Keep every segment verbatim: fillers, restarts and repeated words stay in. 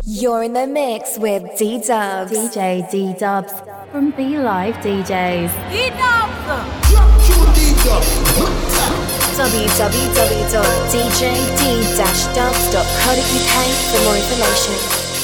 You're in the mix with D-Dubs. D J D-Dubs from Be Live D Js. D-Dubs! w w w dot d j d dash dubs dot co dot u k for more information.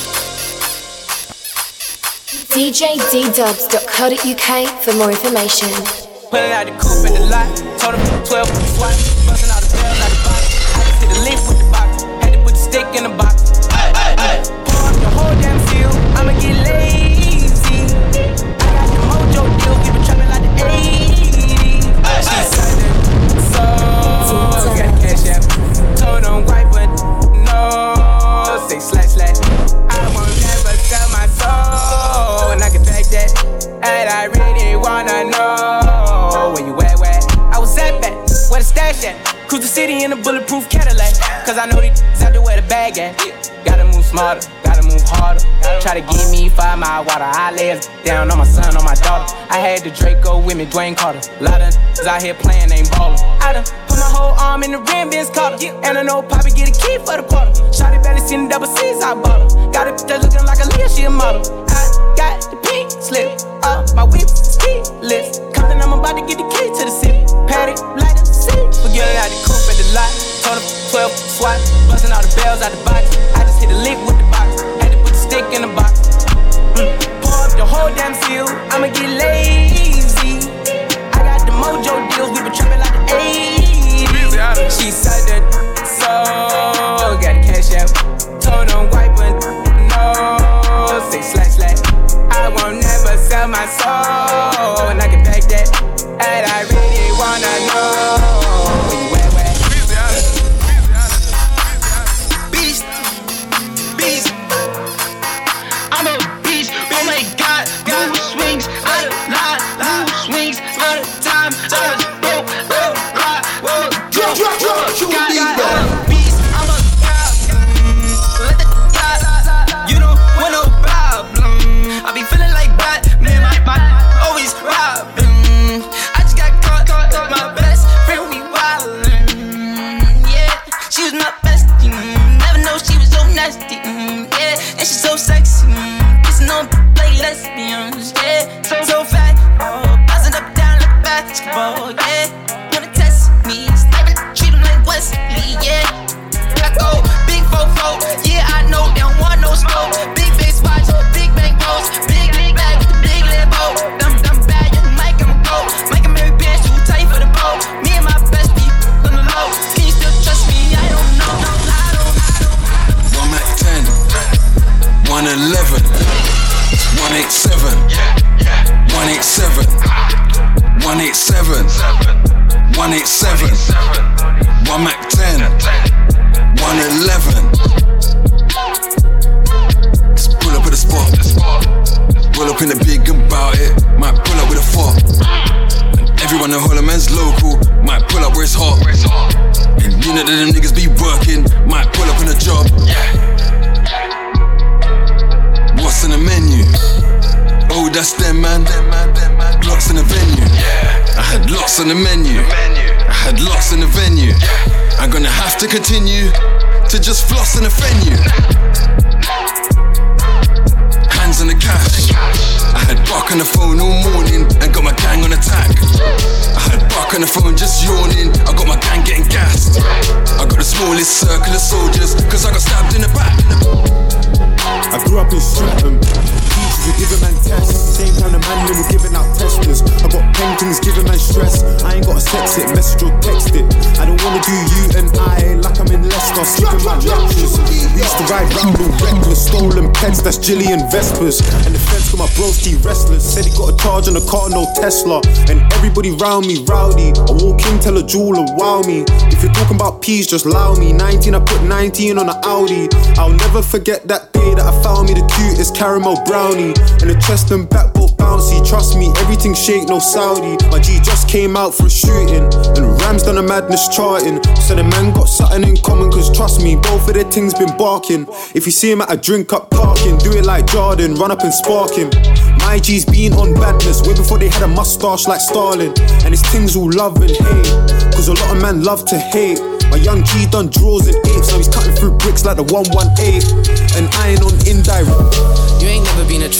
d j d dubs dot co dot u k for more information. Pulling out the coupe in the lot, told him twelve with the swat, busting all the bells out the box. I just hit the lift with the box, had to put the stick in the box. Ay, ay, ay. Pour up the whole damn field, I'ma get lazy. I got the mojo deal, we been trapping like the eighties. She said it, so got the cash out. Told him white, but no, say slash slash. I won't never sell my soul, and I can back that. And I really wanna know where you at, where I was at back, where the stash at. Cruise the city in a bulletproof Cadillac, cause I know these out there where the bag at. Gotta move smarter, gotta move harder. Try to give me five mile water, I lay it down on my son, on my daughter. I had the Draco with me, Dwayne Carter. Lot of niggas out here playing, ain't ballin'. I done put my whole arm in the rim, Vince Carter. And I know Poppy get a key for the quarter. Shawty barely seen the double C's, I bought her. Got it just looking like a Leah, she a model. I got the pink slip, uh, my whip ski list. Compton, I'm about to get the key to the city. Patty, light up the city. Forgetting out the coupe at the lot. Told him twelve swat, busting all the bells out the box. I just hit a lick with the box, had to put the stick in the box. Mm. Pour up the whole damn field, I'ma get lazy. I got the mojo deals, we been trapping like the eighties. She said that, so got the cash out. Told him white, but no, say slash slash. I won't never sell my soul, and I can back that. And I really wanna know where you at, where? Beast, beast. I'm a beast. Oh my God, move swings out of line, move swings out of time. I was broke, broke, rock, broke, broke, broke. I'm a beast. I'm a god. Let the god. You don't want no problem. I be feeling like Batman. My my always robbing. I just got caught. My best friend we wildin'. Yeah, she was my bestie. Never know she was so nasty. Yeah, and she so sexy. Kissing on like lesbians. Yeah, so so fat. Oh, bouncing up down like basketball. Yeah, wanna test me. Sniping, treat 'em like Wesley. Yeah, I go big fofo. Yeah, I know they don't want no smoke. Big face watch, big bang pose, big big bag with the big Lambo. Them them bad, you Mike I'ma go. Mike and Mary Bear, too tight for the boat. Me and my best people on the low. Can you still trust me? I don't know. I don't. I don't. One at ten, one eleven, one eight seven, one eight seven, one eight seven, one eight seven, one Mac ten, one eleven. Just pull up at the spot, roll up in the big and bout it. Might pull up with a fork. And everyone in Holloman's local. Might pull up where it's hot. And you know that them niggas be working. Might pull up in a job. What's in the menu? Oh, that's them, man. Locks in the venue. I had lots on the menu. I had lots in the venue. I'm gonna have to continue to just floss in the venue. Hands on the cash. I had Buck on the phone all morning and got my gang on attack. I had Buck on the phone just yawning. I got my gang getting gassed. I got the smallest circle of soldiers cause I got stabbed in the back. I grew up in Streatham. Teachers were giving man tests. Same time the man were giving out testers. I got paintings giving man stress. I ain't gotta sex it, message or text it. I don't wanna do you and I like I'm in Leicester, skipping my lectures. We used to ride round all reckless, stolen pets, that's Gillian Vespers. And the feds got my broski restless. Said he got a charge on the car, no Tesla. And everybody round me rowdy. I walk in, tell a jeweler, wow me. If you're talking about peas, just allow me. nineteen, I put nineteen on an Audi. I'll never forget that day that I found me the cutest caramel brownie. And the chest and back both bouncy. Trust me, everything shake, no Saudi. My G just came out for a shooting. And Rams done a madness charting. So the man got something in common, cause trust me, both of their things been barking. If you see him at a drink up parking, do it like Jordan, run up and spark him. My G's been on badness way before they had a mustache like Stalin. And it's things all love and hate, cause a lot of men love to hate. My young G done draws and apes, now he's cutting through bricks like the one one eight. And I ain't on in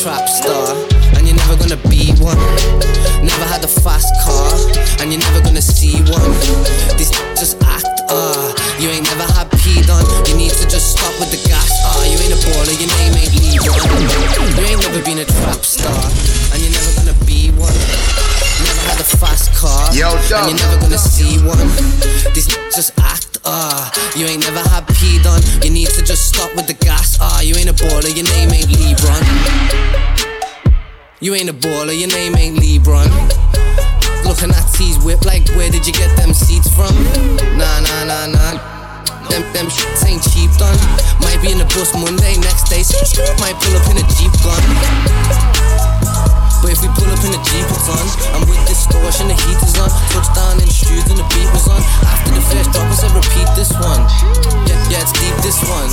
trap star, and you're never gonna be one. Never had a fast car, and you're never gonna see one. This just act, ah, uh, you ain't never had P done. You need to just stop with the gas, ah, uh, you ain't a baller, your name ain't Leon. You ain't never been a trap star, and you're never gonna be one. Never had a fast car, Yo, and you're never gonna see one. This just act, ah, uh, you ain't never had P done. You need to just stop with the gas, ah, uh, you ain't a baller, your name ain't LeBron. You ain't a baller, your name ain't LeBron. Looking at T's whip like, where did you get them seats from? Nah, nah, nah, nah. Them, them shits ain't cheap done. Might be in the bus Monday, next day might pull up in a Jeep gun. But if we pull up in a Jeep, it's on. I'm with distortion, the heat is on. Touchdown in the streets and the beat was on. After the first drop, I said repeat this one. Yeah, yeah, it's deep this one.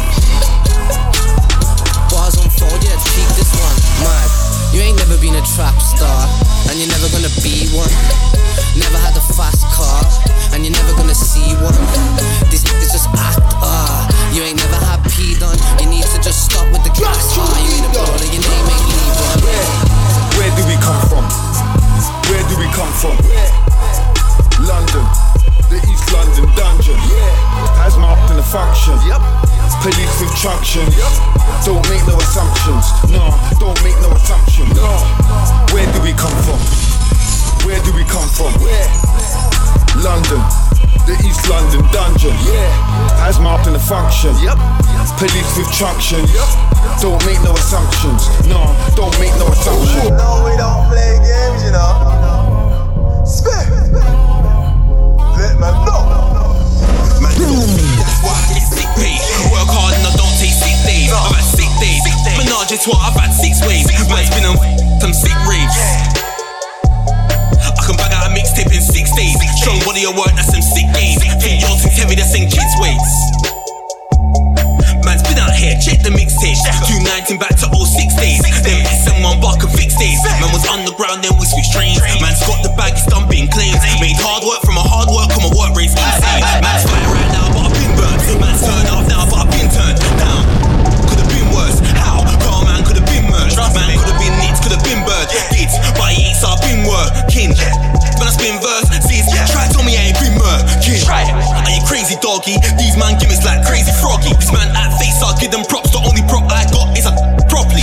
Bars unfold, yeah, it's peak this one. Mad. You ain't never been a trap star, and you're never gonna be one. Never had a fast car, and you're never gonna see one. These niggas just act, ah, uh, you ain't never had P done. You need to just stop with the gas, ah, uh, you ain't a baller, your name ain't LeBron. Where do we come from? Where do we come from? London, the East London dungeon. Has my up in the faction. Police with traction. Don't make no assumptions. No, don't make no assumptions. No. Where do we come from? Where do we come from? London, the East London dungeon. Has my up in the function. Police with traction. Don't make no assumptions. No, don't make no assumptions. No, we don't play games, you know. Spit. Let man know. Man, that's why I get sick pay. Work hard and I don't take sick days. I've had sick days. Menage a trois, I've had six ways. Man's been on some sick raves. I can bang out a mixtape in six days. Strong body of work, that's some sick games. Think yours too heavy, that's in kids' weights. Man's been out here, check the mixtape. two nineteen back to oh six days. Then S M one buck and fix days. Man was underground, then we switched trains. Man's got the bag, he's dumping claims. Made hard work from a hard work, on my work rate's insane. Man's fighting right now, but I've been burnt. Man's turned up now, but I've been turned down. Could've been worse, how? Girl, man could've been merged. Man could've been neat, could've been bird. Did, but he ain't, so I've been working. When I spin verse, see, try to tell me I ain't been murking. Are you crazy, doggy? These man gimmicks like crazy froggy. This man at face, I'll give them props. The only prop I got is a properly.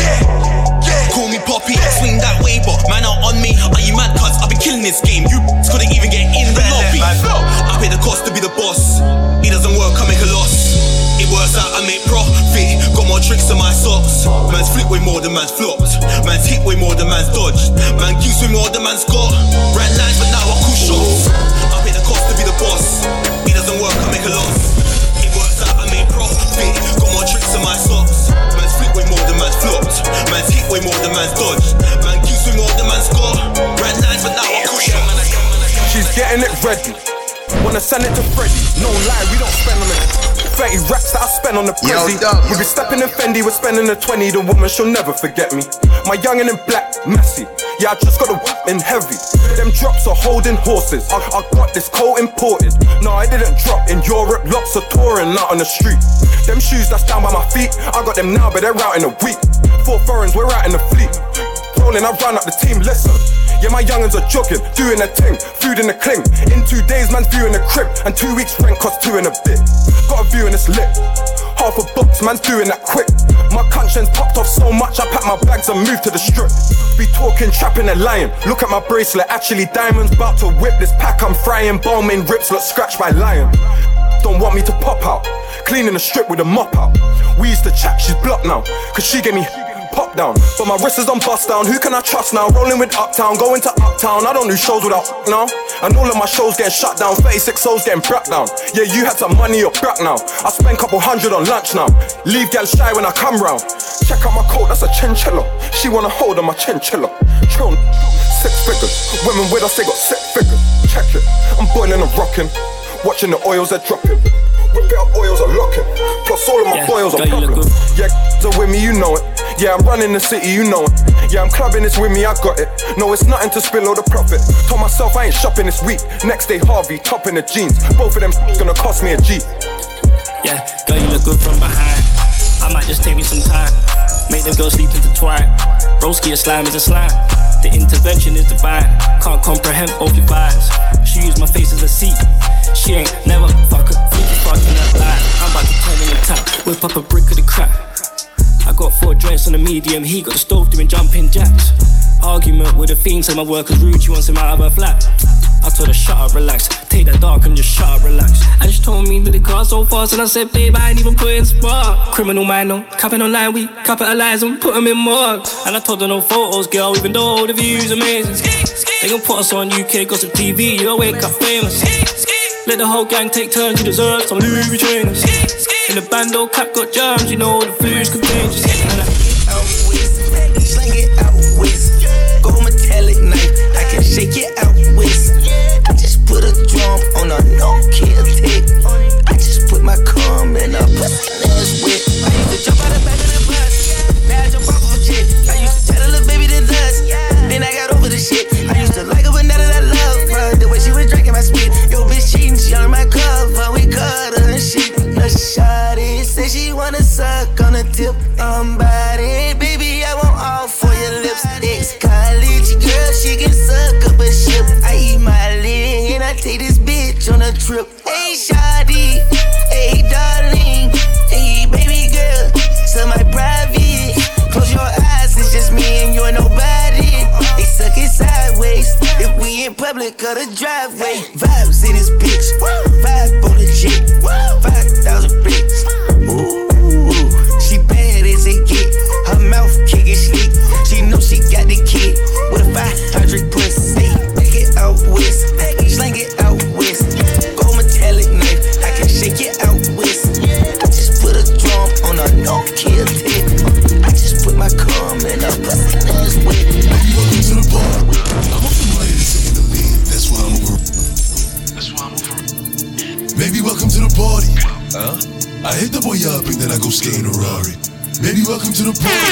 Call me Poppy, swing that way, but man out on me. Are you mad, cuz? I've been killing this game. You couldn't even get in the lobby. I pay the cost to be the boss. He doesn't work, I make a loss. It works out, I make profit. Got more tricks than my socks. Man's flip way more than man's flopped. Man's hit way more than man's dodged. Man gives way more than man's got. Ran lines, but now I call shots. I pay the cost to be the boss. He doesn't work, I make a loss. It works out, I make profit. Got more tricks than my socks. Man's flip way more than man's flopped. Man's hit way more than man's dodged. Man gives way more than man's got. Ran lines, but now I call shots. She's getting it ready. Wanna send it to Freddy. No lie, we don't spend on it. thirty racks that I spend on the Prezi. We be stepping in Fendi, we're spending a twenty. The woman, she'll never forget me. My youngin' in black, messy. Yeah, I just got a whip in heavy. Them drops are holding horses. I, I got this coat imported. No, I didn't drop in Europe. Lots of touring out on the street. Them shoes that's down by my feet, I got them now, but they're out in a week. Four foreigns, we're out in the fleet. Rolling, I run up the team, listen. Yeah, my young'uns are jogging, doing their thing, food in the cling. In two days, man's viewing the crib, and two weeks rent cost two and a bit. Got a view and it's lit. Half a box, man's doing that quick. My conscience popped off so much, I packed my bags and moved to the strip. Be talking, trapping and lying. Look at my bracelet, actually diamonds. About to whip this pack, I'm frying. Balmain rips, look scratched by lion. Don't want me to pop out, cleaning the strip with a mop out. We used to chat, she's blocked now, cause she gave me pop down, but my wrist is on bust down. Who can I trust now? Rolling with Uptown, going to Uptown. I don't do shows without now. And all of my shows getting shut down. thirty-six souls getting brak down. Yeah, you had some money, you're brak now. I spend couple hundred on lunch now. Leave gal shy when I come round. Check out my coat, that's a chinchilla. She wanna hold on my chinchilla. Trill, six figures. Women with us, they got six figures. Check it, I'm boiling and rocking. Watching the oils, they're dropping. Whip it up, oils are locking. Plus all of my yeah, boils are popping. Yeah, so with me, you know it. Yeah, I'm running the city, you know it. Yeah, I'm clubbing this with me, I got it. No, it's nothing to spill all the profit. Told myself I ain't shopping this week. Next day, Harvey, top in the jeans. Both of them gonna cost me a G. Yeah, girl, you look good from behind. I might just take me some time. Make them girls sleep intertwined. Broski a slime is a slime. The intervention is divine. Can't comprehend both your vibes. She used my face as a seat. She ain't never fuck her. Freaky fucking that lie. I'm about to turn in the tap. Whip up a brick of the crack. I got four joints on the medium. He got the stove doing jumping jacks. Argument with a fiend, said my work is rude. She wants him out of her flat. I told her shut up, relax. Take that dark and just shut up, relax. And she told me that the car so fast, and I said, babe, I ain't even put in spark. Criminal mind, no, capping online, we capitalise and put them in marks. And I told her no photos, girl, even though the view's amazing. They gon' put us on U K Gossip T V, you'll wake up famous. Let the whole gang take turns, you deserve some Louis V trainers. In the bando, cap got germs, you know the flu's contagious. Out west, slang it out west. Go metallic knife, I can shake it out west. I just put a drum on a no-kill tick. I just put my cum in a pussy ass wet. I used to jump out the back of the bus, now I jump off of a jet. I used to tell a little baby to dust, then I got over the shit. I used to like her, but now that I love her, the way she was drinking my spit. Yo, bitch cheating, she on my cover, we cut her and shit. The shawty say she wanna suck on the tip. I'm body, baby, I want all for your lips. Ex-college girl, she can suck up a ship. I eat my leg and I take this bitch on a trip. Hey, shawty, hey, darling, hey, baby girl, so my private. Close your eyes, it's just me and you and nobody. They suck it sideways if we in public or the driveway. Vibes in this bitch, vibe on the jet, five thousand bricks. Ooh, she bad as it get. Her mouth kicking sleep. She know she got the kid with a five hundred pussy. Make it out west, slang it out west. Go metallic knife, I can shake it out west. I just put a drum on a no-kill tip. I just put my cum in a pussy ass wet. Welcome to the bar. I'm off the latest in the lean. That's why I'm over. That's why I'm over. Baby, welcome to the party. Huh? I hit the boy up and then I go skating a Rari. Baby, welcome to the party.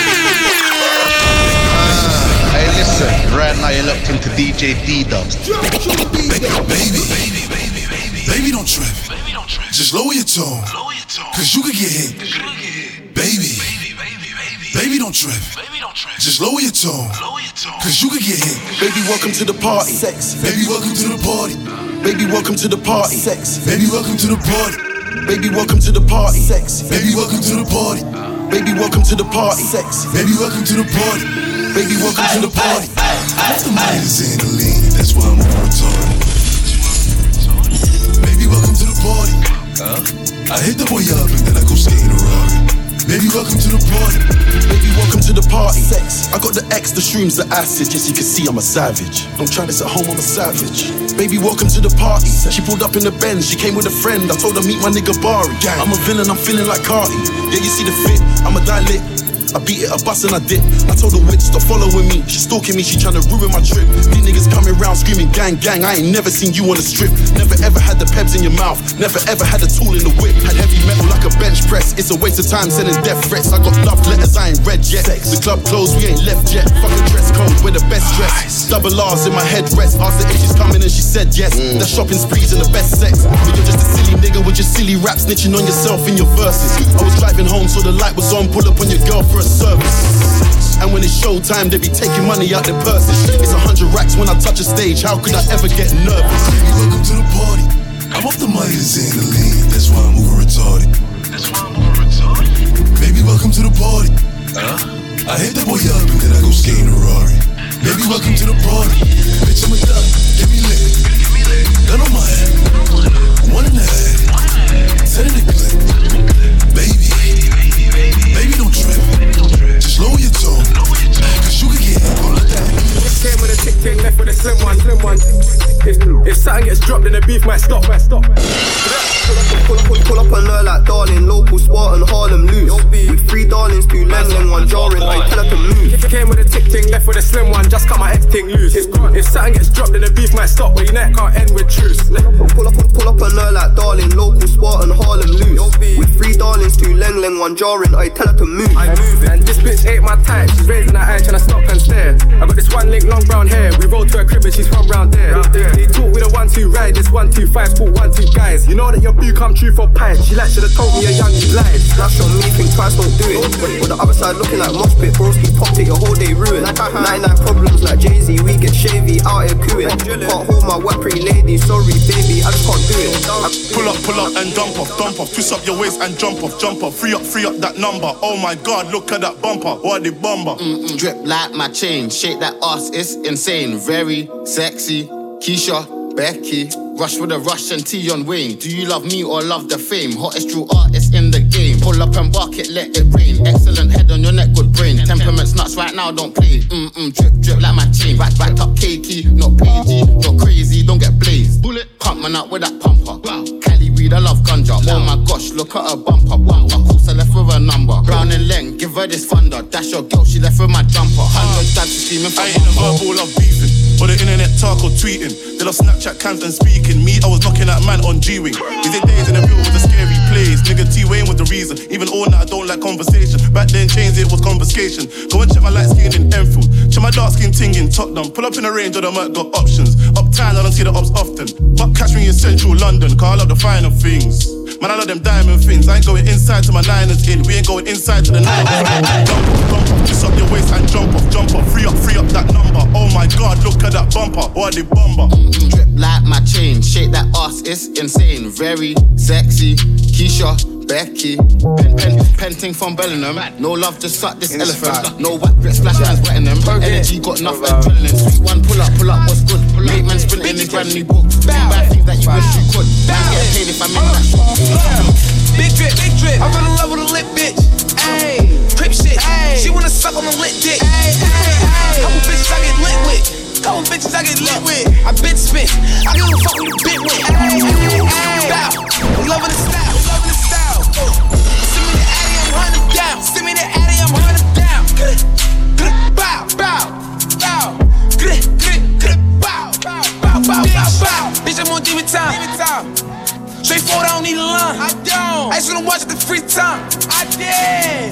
Uh, hey, listen, right now you're locked into D J D-Dubs. Baby, baby, baby, baby, baby, baby, don't trip. Just lower your tone, cause you could get hit. Baby, baby, don't trip. Just lower your tone, cause you could get hit. Baby, welcome to the party. Sex. Baby, welcome to the party. Baby, welcome to the party. Sex. Baby, welcome to the party. Baby, welcome to the party. Sex. Baby, welcome to the party. Baby, welcome to the party. Sex. Baby, welcome to the party. Baby, welcome to the party. That's the minus in the lean. That's why I'm over retarded. Baby, welcome to the party. Huh? I hit the boy up and then I go skating a Rari. Baby, welcome to the party. Baby, welcome to the party. Sex. I got the X, the shrooms, the acid. Just you can see I'm a savage. Don't try this at home, I'm a savage. Baby, welcome to the party. She pulled up in the Benz, she came with a friend. I told her meet my nigga Bari. I'm a villain, I'm feeling like Carti. Yeah, you see the fit, I'm a die lit. I beat it, I bust and I dip. I told the witch, stop following me. She stalking me, she tryna ruin my trip. These niggas coming round screaming gang, gang. I ain't never seen you on the strip. Never ever had the peps in your mouth. Never ever had a tool in the whip. Had heavy metal like a bench press. It's a waste of time sending death threats. I got love letters, I ain't read yet. The club closed, we ain't left yet. Fucking dress code, we're the best dress. Double R's in my headrest. Asked her if she's coming and she said yes. Mm. The shopping sprees and the best sex. But you're just a silly nigga with your silly rap snitching on yourself in your verses. I was driving home so the light was on. Pull up on your girl for a service. And when it's showtime, they be taking money out their purses. It's a hundred racks when I touch a stage. How could I ever get nervous? Baby, welcome to the party. I'm off the minus in the lean. That's why I'm over retarded. That's why I'm over retarded. Baby, welcome to the party. Huh? I hit the boy up and then I go skating a Rari. Baby, welcome to the party. Bitch, I'm a thug. Get me lit. Gun on my head. One and a half. Ten in the clip. Baby, baby, don't trip. Just lower your tone, cause you can get hit all of that. Came with a tick thing, left with a slim one, slim one. If, if something gets dropped, then the beef might stop, might stop. Pull up, pull, pull, pull up on her like darling, local Spartan, Harlem loose. With three darlings, two lens and one jarring, I tell her to move. Came with a tick thing, left with a slim one, just cut my X thing loose. If, if something gets dropped, then the beef might stop, but your neck can't end with truce. Pull up, pull up on her like darling, local Spartan, Harlem loose. With three darlings, two leng leng, one jarring, I tell her to move. I move it, and this bitch ate my type. She's raising her eye, trying to stop and stare. I got this one link, long brown hair. We roll to her crib and she's from round there. They, they talk with a one two riders, one, two fives, put one, two guys. You know that your boo come true for pies. She like should've told me a young you lied. Flash on me, think twice, don't do it. But the other side looking like mosh pit, broski popped it, your whole day ruined. ninety-nine problems like Jay-Z, we get shavy, out here cooing. Can't hold my wet pretty lady, sorry baby, I just can't do it. I pull up, pull up and dump off, dump off. Twist up your waist and jump off, jump off. Free up, free up that number. Oh my God, look at that bumper. What the bomber? Mm-mm, drip like my chain, shake that ass, it's insane. Very sexy, Keisha, Becky. Rush with a rush and T on Wayne. Do you love me or love the fame? Hottest true artist in the game. Pull up and bark it, let it rain. Excellent head on your neck, good brain. Temperaments nuts right now, don't play. Mm-mm, drip, drip like my chain. Back, back up cakey, not pagey. Not crazy, don't get blazed. Bullet, pump man up with that pumper. Wow. Cali weed, I love ganja. Oh my gosh, look at her bumper. Wow, of course I left with a number. Brown and Leng, give her this thunder. That's your girl, she left with my jumper. Hundred stabs screaming for I ain't a verbal of beefing. Or the internet talk or tweeting. They love Snapchat cams and speaking. Me, I was knocking that man on G-Wing. Is it days in the view was a scary place? Nigga T-Wayne was the reason. Even all night I don't like conversation. Back then chains it was confiscation. Go and check my light skin in Enfield. Check my dark skin ting in Tottenham. Pull up in the range or the Merc got options. Uptown I don't see the ops often. But catch me in central London, cause I love the finer things. Man, I love them diamond things. I ain't going inside to my liners in. We ain't going inside to the nine. Jump off, jump off, twist up your waist and jump off, jump off. Free up, free up that number. Oh my God, look at that bumper. What the bomber? Mm-mm, drip like my chain, shake that ass, it's insane. Very sexy, Keisha, Becky. Pen, pen, penting from Bellingham. No love, just suck this elephant. No whack, grit, splash man's wetting them. Energy got enough adrenaline. Sweet one, pull up, pull up, what's good? Make man sprint in his brand new book. Doing bad things that you wish you could. Man's getting paid if I'm in that shit. Big drip, big drip. I fell in love with a lit bitch. Ayy, crip shit. Ay. She wanna suck on a lit dick. Ay, ay, ay. Couple bitches I get lit with. Couple bitches I get lit with. I been spit. I give a fuck who you been with. Ay, ay, ay. Bow. I'm loving the style. Loving the style. Send me the addy, I'm hunting them down. Send me the addy, I'm hunting them down. Bow, bow, bow. Bow, bow, bow, bow, bow. Bitch, I'm on demon time. Demon time. Straightforward, I don't need a line. I don't. I just wanna watch it the free time. I did.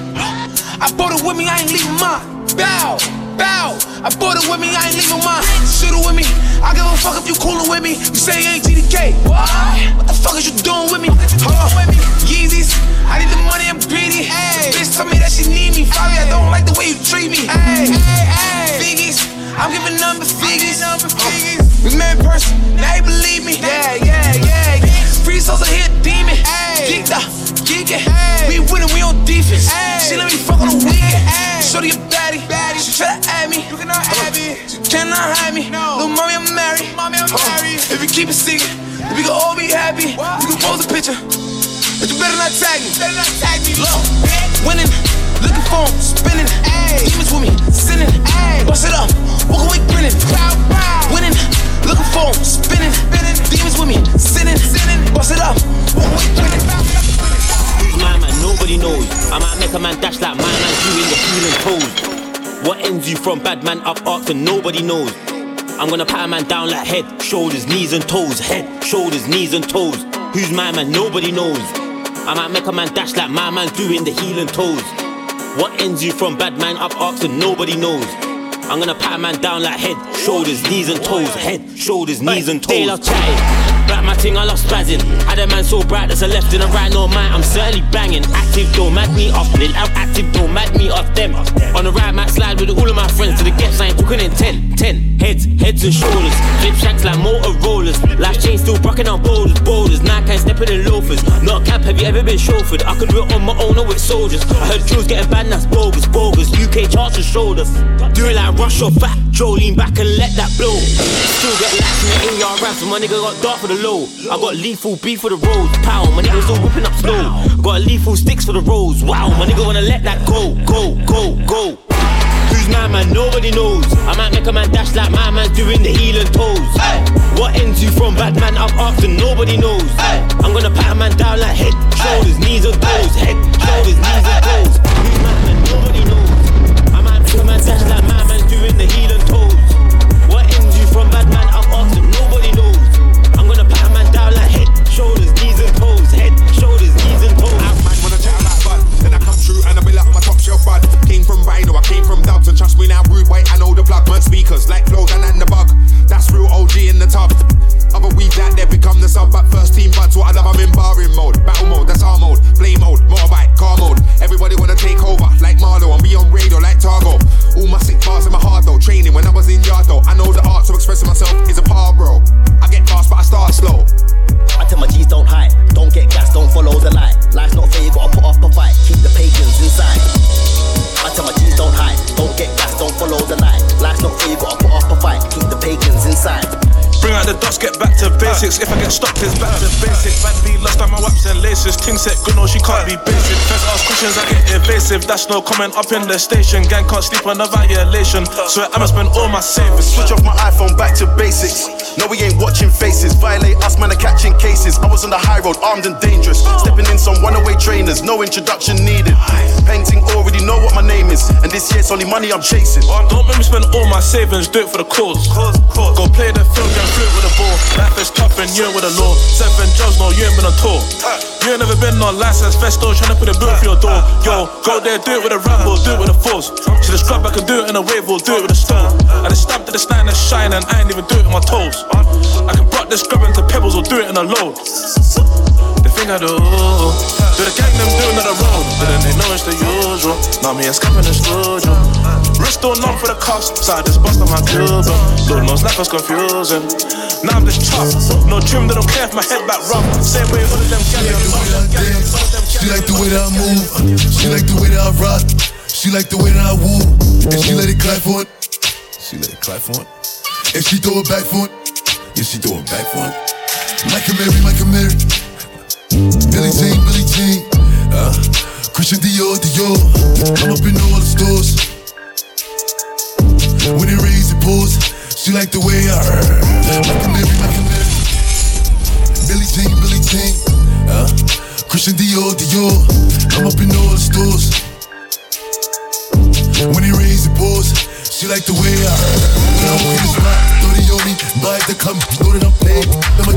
I bought it with me, I ain't leaving mine. Bow, bow. I bought it with me, I ain't leaving mine. Shoot it with me. I give a fuck if you coolin' with me. You say you ain't G D K. What? What the fuck is you doing with me? Hold on with me. Yeezys. I need the money, I'm greedy. Ay. Bitch told me that she need me. Fabi, I don't like the way you treat me. Ay. Ay. Figgies. I'm giving number figures. Number figures. We met in person, now you believe me. Yeah, yeah, yeah. Free souls are here, demon. Geeked up, geeking. We winning, we on defense. Ay. She let me fuck on the weekend. Shorty a baddie, baddie. She try to add me. You cannot have me. She cannot hide me. No. Little mommy, I'm married. Mommy, I'm married. If we keep it secret, we can all be happy. What? We can pose a picture, but you better not tag me. Better not tag me. Look, winning, looking for him, spinning. Ay. Demons with me, sinning. Ay. Bust it up, walk away grinning. Bow, bow. Winning, looking for him, spinning. spinning. Demons with me, sinning. sinning. Bust it up, walk away grinning. Who's my man? Nobody knows. I might make a man dash like my man doing the healing pose. What ends you from bad man up arcs and nobody knows. I'm gonna pat a man down like head, shoulders, knees and toes. Head, shoulders, knees and toes. Who's my man? Nobody knows. I might make a man dash like my man's doing the healing toes. What ends you from bad man up arcs and nobody knows. I'm gonna pat a man down like head, shoulders, knees and toes. Head, shoulders, knees and toes. They love chatting. Black my ting, I love spazzing. Had a man so bright there's a left and a right, no man. I'm certainly banging. Active, don't mad me off. Lil, I'm active, don't mad me off them. On the right, Matt slide with all of my friends to the get sign, talking in ten, ten. Heads, heads and shoulders. Flip shanks like motor rollers. Life chain still brocking on boulders, boulders. Nike ain't stepping in loafers. Not a cap, have you ever been chauffeured? I could do it on my own or with soldiers. I heard drills getting banned, that's bogus, bogus. U K charts and shoulders. Do it like Rush or Fat Joe, lean back and let that blow. Still get lax in the in-yard raps, so my nigga got dark for the low. I got lethal beef for the roads, pow, my nigga still whipping up slow. Got lethal sticks for the roads, wow, my nigga wanna let that go, go, go, go. Who's my man? Nobody knows. I might make a man dash like my man's doing the healing toes. What ends you from bad man up after nobody knows. I'm gonna pat a man down like head, shoulders, knees and toes. Head, shoulders, knees and toes. Who's my man? Nobody knows. I might make a man dash like my man's doing the healing toes. What ends you from bad man up after nobody knows. I'm gonna pat a man down like head, shoulders, knees and toes. Head, shoulders, knees and toes. I man wanna chat like bud, then I come through and I be like my top shelf bud. Came from Rhino, I came from Dubs, and trust me now, rude boy, I know the plug. Man speakers like flows and and the bug. That's real O G in the tub. follow the light. Life's not fair, you gotta put up a fight. Keep the pagans inside. Bring out the dots, get back to basics. If I get stopped, it's back to basics. Bad beat, lost on my waps and laces. Ting set, good, no, she can't be basic. First ask questions, I get evasive. That's no comment up in the station. Gang can't sleep on a violation. So I'ma spend all my savings. Switch off my iPhone, back to basics. No, we ain't watching faces. Violate us, man, are catching cases. I was on the high road, armed and dangerous. Stepping in some runaway trainers, no introduction needed. Painting already know what my name is. And this year it's only money I'm chasing. Don't make me spend all my savings, do it for the cause. Go play the field, get through it with a ball. Life is tough and you ain't with the law. Seven jobs, no, you ain't been on tour. You ain't never been on license, festo, tryna put a bill for your door. Yo, go there, do it with a ramble, do it with a force. See the scrub, I can do it in a wave or do it with a stone. I just stabbed to the stand and shine and I ain't even do it with my toes. I can block this scrub into pebbles or do it in a load. The thing I do, do the gang them doing on the road. But then they know it's the usual. Now me and Scapping the studio. Wrist still numb for the cost. Side this bust on my Cuban. Lord knows life was confusing. Now I'm just chopped. No trim, they don't care if my head back rough. Same way all of them gallons. She like the way that I move. She like the way that I rock. She like the way that I woo. And she let it clap for it. She let it clap for it. And she throw it back for it. Yeah, she throw it back for it. Micah Mary, Micah Mary. Billie Jean, Billie Jean. Uh, Christian Dior, Dior. I'm up in all the stores. When it rains, it pours. She like the way I heard. Micah Mary, Micah Mary. Billie Jean, Billie Jean. Uh, Christian Dior, Dior. I'm up in all the stores. When it rains, it pours. She like the way I heard. When I'm walking this rock, thirty on me, buy the come, know that I'm paid.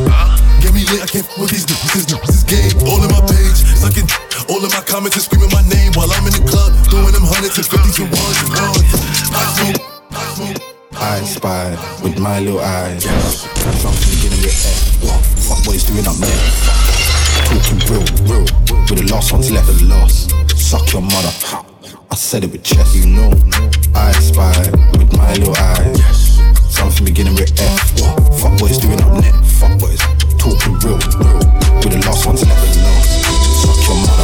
Get me lit, I can't fuck with these niggas, this is game. All in my page, sucking, all of my comments and screaming my name while I'm in the club, throwing them hundreds and fifties and ones and ones. I smoke, I smoke. I spy with my little eyes. From the beginning with F. What? Fuck boys doing up there. Talking real, real. With the last ones left, the last. Suck your mother. I said it with chest, you know. I spy with my little eyes. Something beginning with F. What? Fuck boys doing up net. Fuck boys talking real, real. With the last ones left, the last. Suck your mother.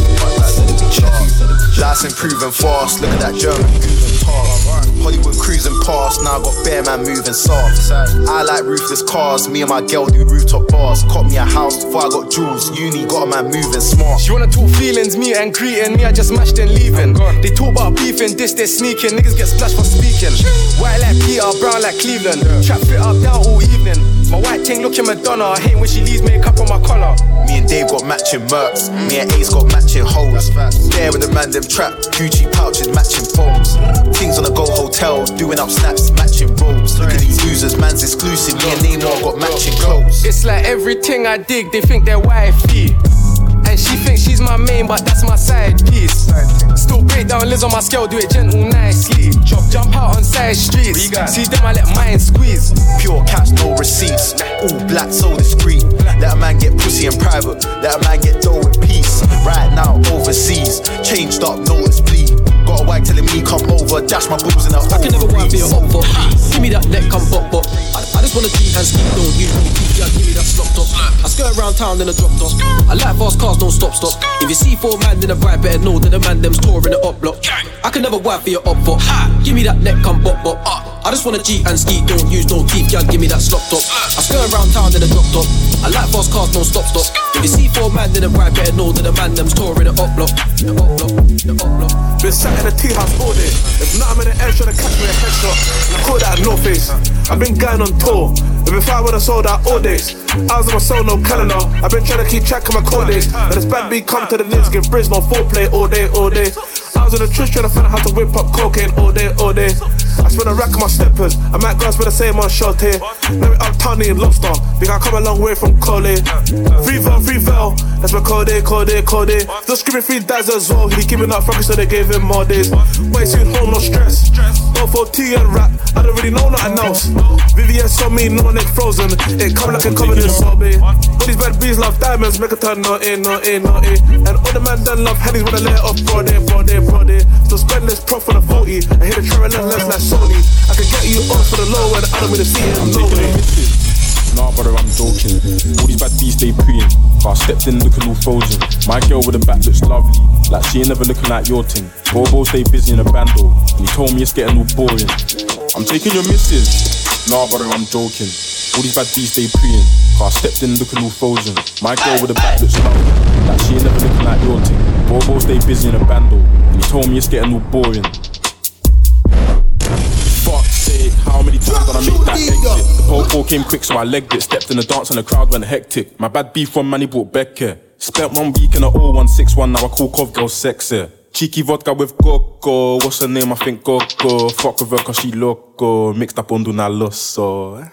I said it with chest. Life's improving fast. Look at that German moving past. Hollywood cruising past. Now I got bear man moving soft. I like roofless cars. Me and my girl do rooftop bars. Caught me a house before I got jewels. Uni got a man moving smart. She wanna talk feelings, meet and greeting. Me I just mashed and leaving. They talk about beefing, this they sneaking. Niggas get splashed for speaking. White like Peter, brown like Cleveland. Trap fit up down all evening. My white ting looking Madonna. I hate when she leaves makeup on my collar. Me and Dave got matching mercs. Me and Ace got matching hoes. There with the man them trap. Gucci pouches matching phones. Things on the Go Hotel. Doing up snaps, matching robes. Look at these losers, man's exclusive. Me and Neymar got matching clothes. It's like everything I dig, they think they're wifey. And she thinks she's my main, but that's my side piece. Still break down, Liz on my scale, do it gentle, nicely. Jump out on side streets, see them, I let mine squeeze. Pure cash, no receipts. All black, so discreet. Let a man get pussy in private. Let a man get dough in peace. Right now, overseas. Changed up, notice bleed. Got a wife telling me come over. Dash my boobs in her I can never wipe for your up for. Give me that neck, come pop pop. I, I just wanna keep and speak, don't use me. Yeah, give me that slop top. I skirt around town, then I drop top. I like fast cars, don't stop, stop. If you see four man in a vibe, better know that the man them's touring the up block. I can never wipe for your up for. Give me that neck, come bop bop. I just wanna cheat and ski, don't use no teeth, yeah, give me that slop top. I skirt around town, then I drop top. I like fast cars, don't stop, stop. If you see four man in a vibe, better know that the man them's touring the up block. The up block, the up block. Been sat in the tea house all day. If not, I'm in the air trying to catch me a headshot. And I call that no face. I've been going on tour. If before I would've sold out all days. I was on my soul, no calendar. I've been trying to keep track of my code days. Now this bad beat come to the lids, give Briz no foreplay all day, all day. I was in the trench trying to find out how to whip up cocaine all day, all day. I spend a rack on my steppers. I might go spend the same on short here. Let me uptown eating lobster. Think I come a long way from Cole. Free Vel, free Vel. That's my code, code, code. Still screaming free dads as well. He keeping up fucking so they gave him more days. Wait, soon home, no stress. O four T and rap. I don't really know nothing else. Vivian saw me, no neck frozen. It come like a coming in sorbet. All these bad bees love diamonds, make a turn no in, no in, no in. And all the man done love Henny's when I let it off broad day, broad day, broad day. So spend this prof for the forty. I hit the trail and less like Sony. I can get you off for the low and I don't mean to see it. I'm taking a missus. Nah, brother, I'm joking. All these bad beats, they preying. I stepped in looking all frozen. My girl with the back looks lovely, like she ain't never looking like your thing. Bobo stay busy in a bando, and he told me it's getting all boring. I'm taking your missus. Nah, brother, I'm joking. All these bad beats, they preying. I stepped in looking all frozen. My girl with the back looks lovely, like she ain't never looking like your thing. Bobo stay busy in a bando, and he told me it's getting all boring. Fuck's sake, how many times did I make that exit? The po-po came quick, so I legged it. Stepped in the dance and the crowd went hectic. My bad beef one man, he brought Becca. Spent one week in a oh one six one, now I call Cov girl sexy. Cheeky vodka with Coco, what's her name? I think Coco. Fuck with her cause she loco, mixed up on Duna Loso.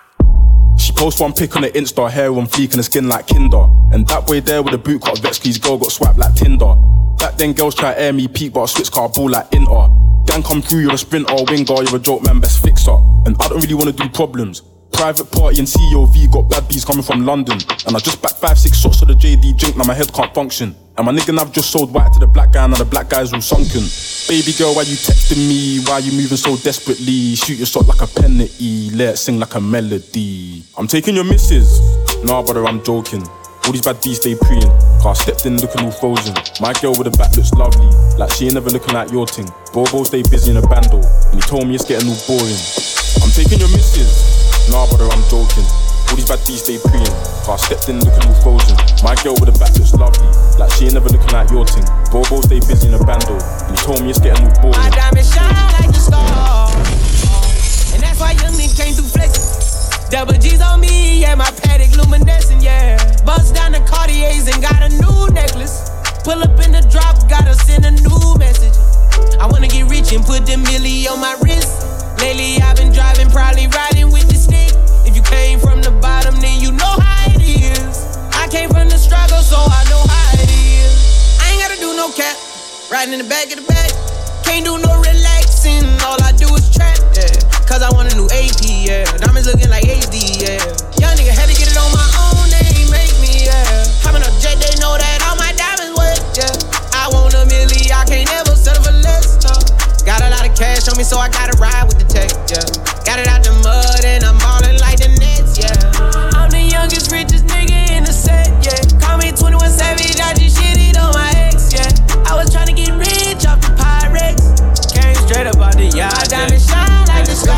She post one pic on the Insta, hair on fleek and the skin like Kinder. And that boy there with the boot cut vex, his girl got swiped like Tinder. Back then girls try air me peak, but I switch car ball like Inter. Gang come through, you're a sprinter, winger, you're a joke man, best fix up. And I don't really wanna do problems. Private party and C O V got bad bees coming from London. And I just backed five, six shots to the J D drink, now my head can't function. And my nigga Nav just sold white to the black guy, now the black guy's all sunken. Baby girl, why you texting me? Why you moving so desperately? Shoot your shot like a penalty, let it sing like a melody. I'm taking your missus. Nah, brother, I'm joking. All these bad beats, they preying. Cause I stepped in looking all frozen. My girl with the back looks lovely, like she ain't never looking like your thing. Bobo stay busy in a bando, and he told me it's getting all boring. I'm taking your missus. Nah, brother, I'm joking. All these bad beats, they preying. Cause I stepped in looking all frozen. My girl with the back looks lovely, like she ain't never looking like your thing. Bobo stay busy in a bando, and he told me it's getting all boring. My diamond shine like the star, and that's why young nigga came through flexing. Double G's on me, yeah, my paddock luminescent, yeah. Bust down the Cartiers and got a new necklace. Pull up in the drop, gotta send a new message. I wanna get rich and put the milli on my wrist. Lately I've been driving, probably riding with the stick. If you came from the bottom, then you know how it is. I came from the struggle, so I know how it is. I ain't gotta do no cap, riding in the back of the back. Can't do no relaxing, all I do is trap, yeah. Cause I want a new A P, yeah. Diamonds looking like H D, yeah. Young nigga had to get it on my own, they ain't make me, yeah. Hopping up jet, they know that all my diamonds wet, yeah. I want a milli, I can't never settle for less, no. Got a lot of cash on me, so I gotta ride with the tech, yeah. Got it out the mud and I'm ballin' like the Nets, yeah. I'm the youngest, richest nigga in the set, yeah. Call me twenty-one Savage, I just shitted on my ex, yeah. I was tryna get rich off the Pyrex. Came straight up out the yard, my diamond shine like the star.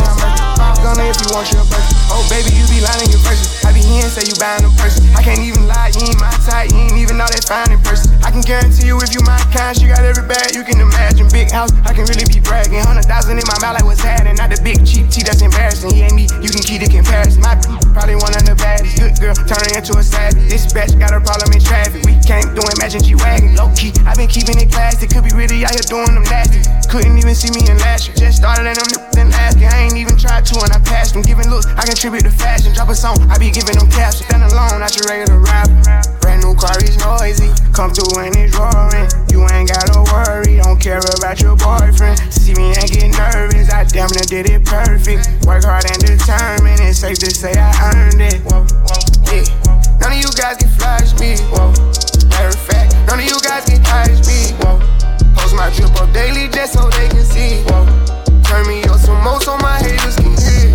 Gonna if you want your person. Oh baby, you be lying your verses. I be here and say you buying a person. I can't even lie, you ain't my type, you ain't even know that fine in person. I can guarantee you if you my kind, she got every bag you can imagine. Big house, I can really be bragging. Hundred thousand in my mouth like what's happening. Not the big cheap tea that's embarrassing. He ain't me, you can keep the comparison. My probably one of the baddest. Good girl, turning into a savage. This bitch got a problem in traffic. We can't do imagine G-Wagon. Low key, I been keeping it classy. Could be really out here doing them nasty. Couldn't even see me in last year. Just started in them then asking. I ain't even tried to and I passed them. Giving looks, I contribute to fashion. Drop a song, I be giving them caps. Stand alone, not your regular rapper. Brand new car is noisy. Come through and it's roaring. You ain't gotta worry, don't care about your boyfriend. See me and get nervous, I damn near did it perfect. Work hard and determined, it's safe to say I earned it. Whoa, whoa, yeah. None of you guys can flash me. Whoa, matter of fact, none of you guys can hide me. Whoa, post my drip up daily just so they can see. Whoa, turn me up some more so my haters can hear.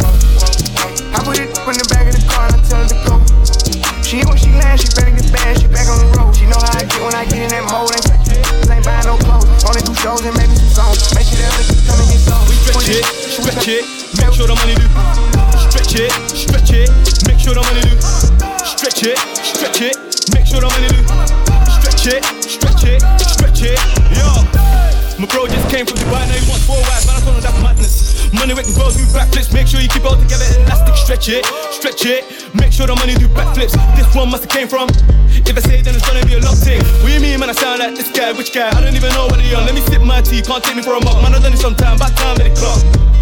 I put it in the back of the car and I tell her to go. She when she lands, she better get bad, she back on the road. She know how I get when I get in that mode. Ain't, ain't buying no clothes, only do shows and maybe some songs. Make sure that liquor come and get sold. We stretch it, stretch it, make sure the money do. Stretch it, stretch it, make sure the money do. Stretch it, stretch it, make sure the money do. Stretch it, stretch it, stretch it, yo. My bro just came from Dubai, now he wants four wives, man, I told him that's madness. Money make the bros do backflips, make sure you keep it all together, elastic, stretch it, stretch it, make sure the money do backflips. This one must have came from, if I say it then it's gonna be a long thing. What you mean, man, I sound like this guy, which guy? I don't even know what they on, let me sip my tea, can't take me for a mug. Man, I've done it sometime, back time, let it clock.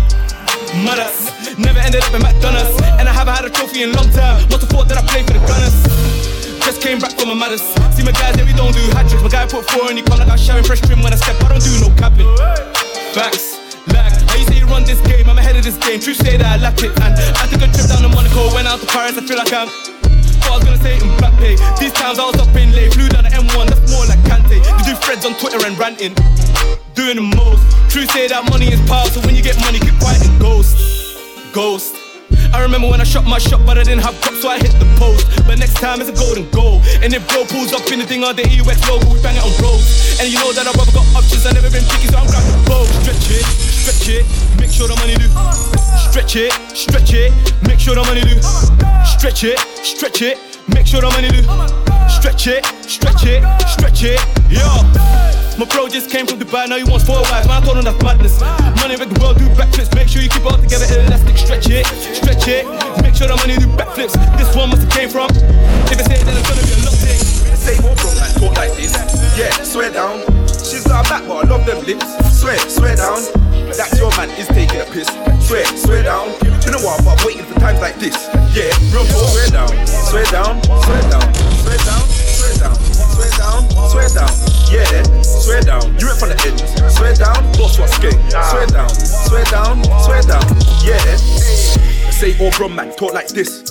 Mother, never ended up in McDonald's, and I haven't had a trophy in a long time. Must have thought that I played for the Gunners. Just came back from my mothers. See my guys, yeah, we don't do hat tricks. My guy put four and he come like I'm showering fresh trim when I step. I don't do no capping. Facts, lag. How you say you run this game? I'm ahead of this game. True say that I lack it. And I took a trip down to Monaco, went out to Paris. I feel like I'm. Thought I was gonna say it in black pay. These times I was up in late, flew down the M one. That's more like Kante. You do threads on Twitter and ranting, doing the most. True say that money is power, so when you get money, keep quiet and ghost, ghost. I remember when I shot my shot, but I didn't have cups, so I hit the post. But next time it's a golden goal. And if bro pulls up in the thing on the E U X logo, we bang it on bros. And you know that I've rather got options, I've never been picky, so I'm glad to blow. Stretch it, stretch it, make sure the money do. Stretch it, stretch it, make sure the money do. Stretch it, stretch it, make sure the money do. Stretch it, stretch it, stretch it, yo. My bro just came from Dubai, now he wants four wives. Man, I told him that's madness. Money make the world do backflips. Make sure you keep it all together, elastic. Stretch it, stretch it. Make sure the money do backflips. This one must have came from. If it's here, then it's gonna be a lot thing. Say more bro, like talk like this. Yeah, swear down. She's got a back, but I love them lips. Swear, swear down. That's your man is taking a piss. Swear, swear down. You know what? But I'm waiting for times like this. Yeah, real talk. Swear down, swear down, swear down, swear down, swear down, swear down, swear down. Yeah, swear down. You in front of it. Swear down, boss what's gay. Swear down, swear down, swear down. Yeah. Say all bro man, talk like this.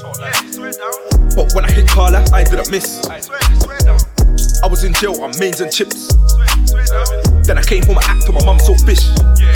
But when I hit Carla, I didn't miss. I was in jail on mains and chips. Then I came home and act to my mum so fish.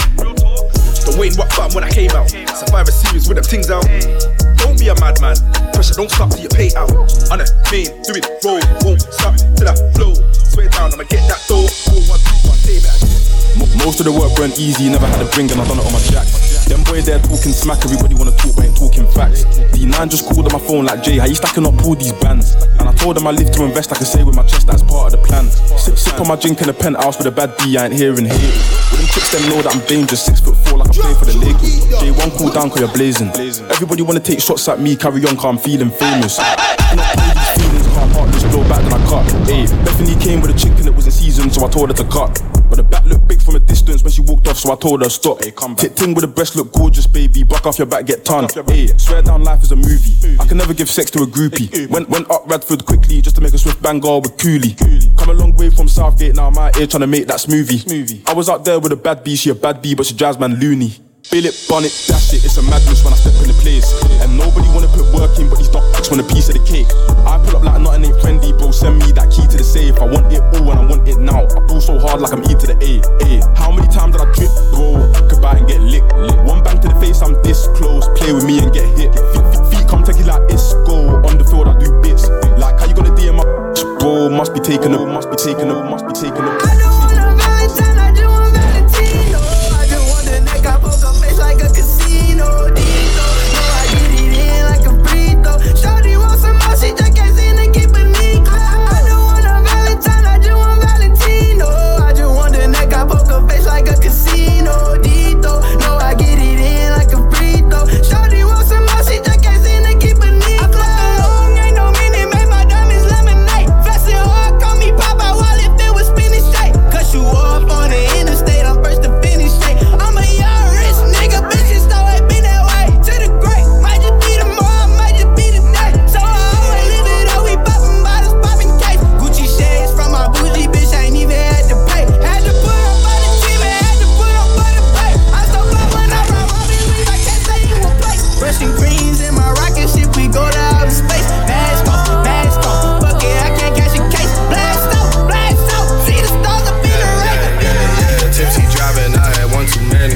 The Wayne rock button when I came out. Survivor series with them things out. Don't be a madman. Pressure don't stop till you pay out. On the main, doing roll, won't stop till I flow. Swear down, I'ma get that dough. Four, one, two, one, save it. Most of the work went easy, never had a bring and I done it on my jack. Them boys there talking smack, everybody wanna talk, but ain't talking facts. D nine just called on my phone like, Jay, how you stacking up all these bands? And I told them I live to invest, I can say with my chest, that's part of the plan. Sip, sip on my drink in the penthouse with a bad B, I ain't hearing hate. With them chicks, them know that I'm dangerous, six foot four like I play for the Lakers. J one cool down cause you're blazing. Everybody wanna take shots at me, carry on cause I'm feeling famous. And I play these feelings, can't heart just blow back then I cut. Ayy, Bethany came with a chick and it was in season, so I told her to cut. But the back looked big from a distance when she walked off, so I told her stop. Hey, come back. Tit ting with the breast look gorgeous, baby. Buck off your back, get ton. Hey, swear down, life is a movie. I can never give sex to a groupie. Went went up Radford quickly just to make a swift banger with Cooley. Come a long way from Southgate, now I'm out here trying to make that smoothie. I was out there with a bad bee, she a bad bee, but she drives man loony. Bill it, bun it, dash it, it's a madness when I step in the place. And nobody wanna put work in, but these dogs want a piece of the cake. I pull up like nothing ain't friendly, bro, send me that key to the safe. I want it all and I want it now. I blow so hard like I'm E to the A, A. How many times did I drip, bro? Could buy and get licked. One bang to the face, I'm this close. Play with me and get hit. Feet come take it like Isco. On the field I do bits. Like how you gonna D M my bro? Must be taking up, must be taking up, must be taking up. I don't want a Valentine, I just want Valentino. I just want the neck, I poke her face like a casino. Dito, no, I get it in like a burrito. Shorty want some more, she just can't seem to keep a neat. I don't want a Valentine, I just want Valentino. I just want the neck, I poke her face like a casino. Dito, no, I get it in like a burrito. Shorty want some more, she just can't seem to keep a neat. I play along, ain't no meaning, make my diamonds lemonade. Flexing hard, call me Papa while if it was spinning straight. Cut you off on the interstate, I'm first to finish straight. I'm a young rich nigga, bitches still ain't been that way. To the great, might just be tomorrow, might just be today. So I always live it up, we poppin' bottles, poppin' cakes. Gucci shades from my bougie bitch, I ain't even had to pay. Had to put up for the team and had to put up for the pay. I so fly when I run, Robbie Lee, I can't say you a place. Russian greens in my rocket ship, we go to outer space. Fast off, fast off, fuck it, I can't catch a case. Blast off, blast off, see the stars up in the rain. Yeah, tipsy driving, I had one too many.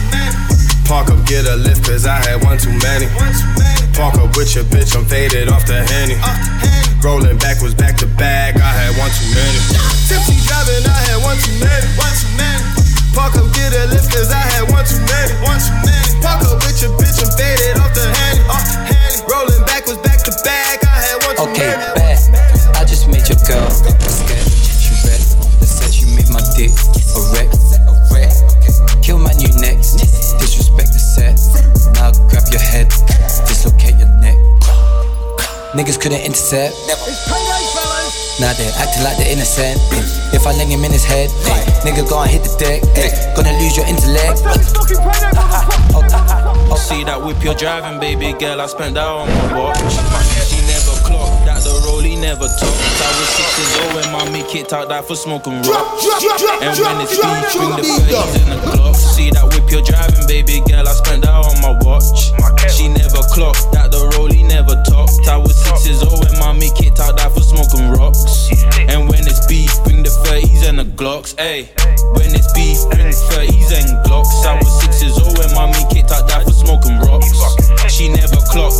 Park up, get a lift, cause I had one too many. Park up with your bitch, I'm faded off the Henny. Rolling backwards, back to back, I had one too many. Tipsy driving, I had one too many. One too many. Park up, get a lift, cause I had one too many. One too many. Park up with your bitch, I'm faded off the Henny. Rolling backwards, back to back, I had one too okay, many. Okay, bet. I just made your girl scared. She read. They said you made my dick a wreck. Kill my new next. Disrespect the set. Now grab your head. Dislocate your neck. Niggas couldn't intercept. Now they're acting like they're innocent. If I lay him in his head, ay, nigga go and hit the deck. Ay, gonna lose your intellect. I'll see that whip you're driving, baby girl. I spent that on my watch. She never clocked that the rollie never talked. I was six years old when mommy kicked out that for smoking rock. And when it's beef, bring the thirties in the clock. See that whip you're driving, baby girl. I spent that on my watch. She never clocked that the rollie never talked. I was six years old when mommy kicked out that for smoking rocks. And when it's beef, bring the thirties and the Glocks. Ayy, when it's beef, bring thirties and Glocks. I was six years old when mommy kicked out that for smoking rocks. She never clocked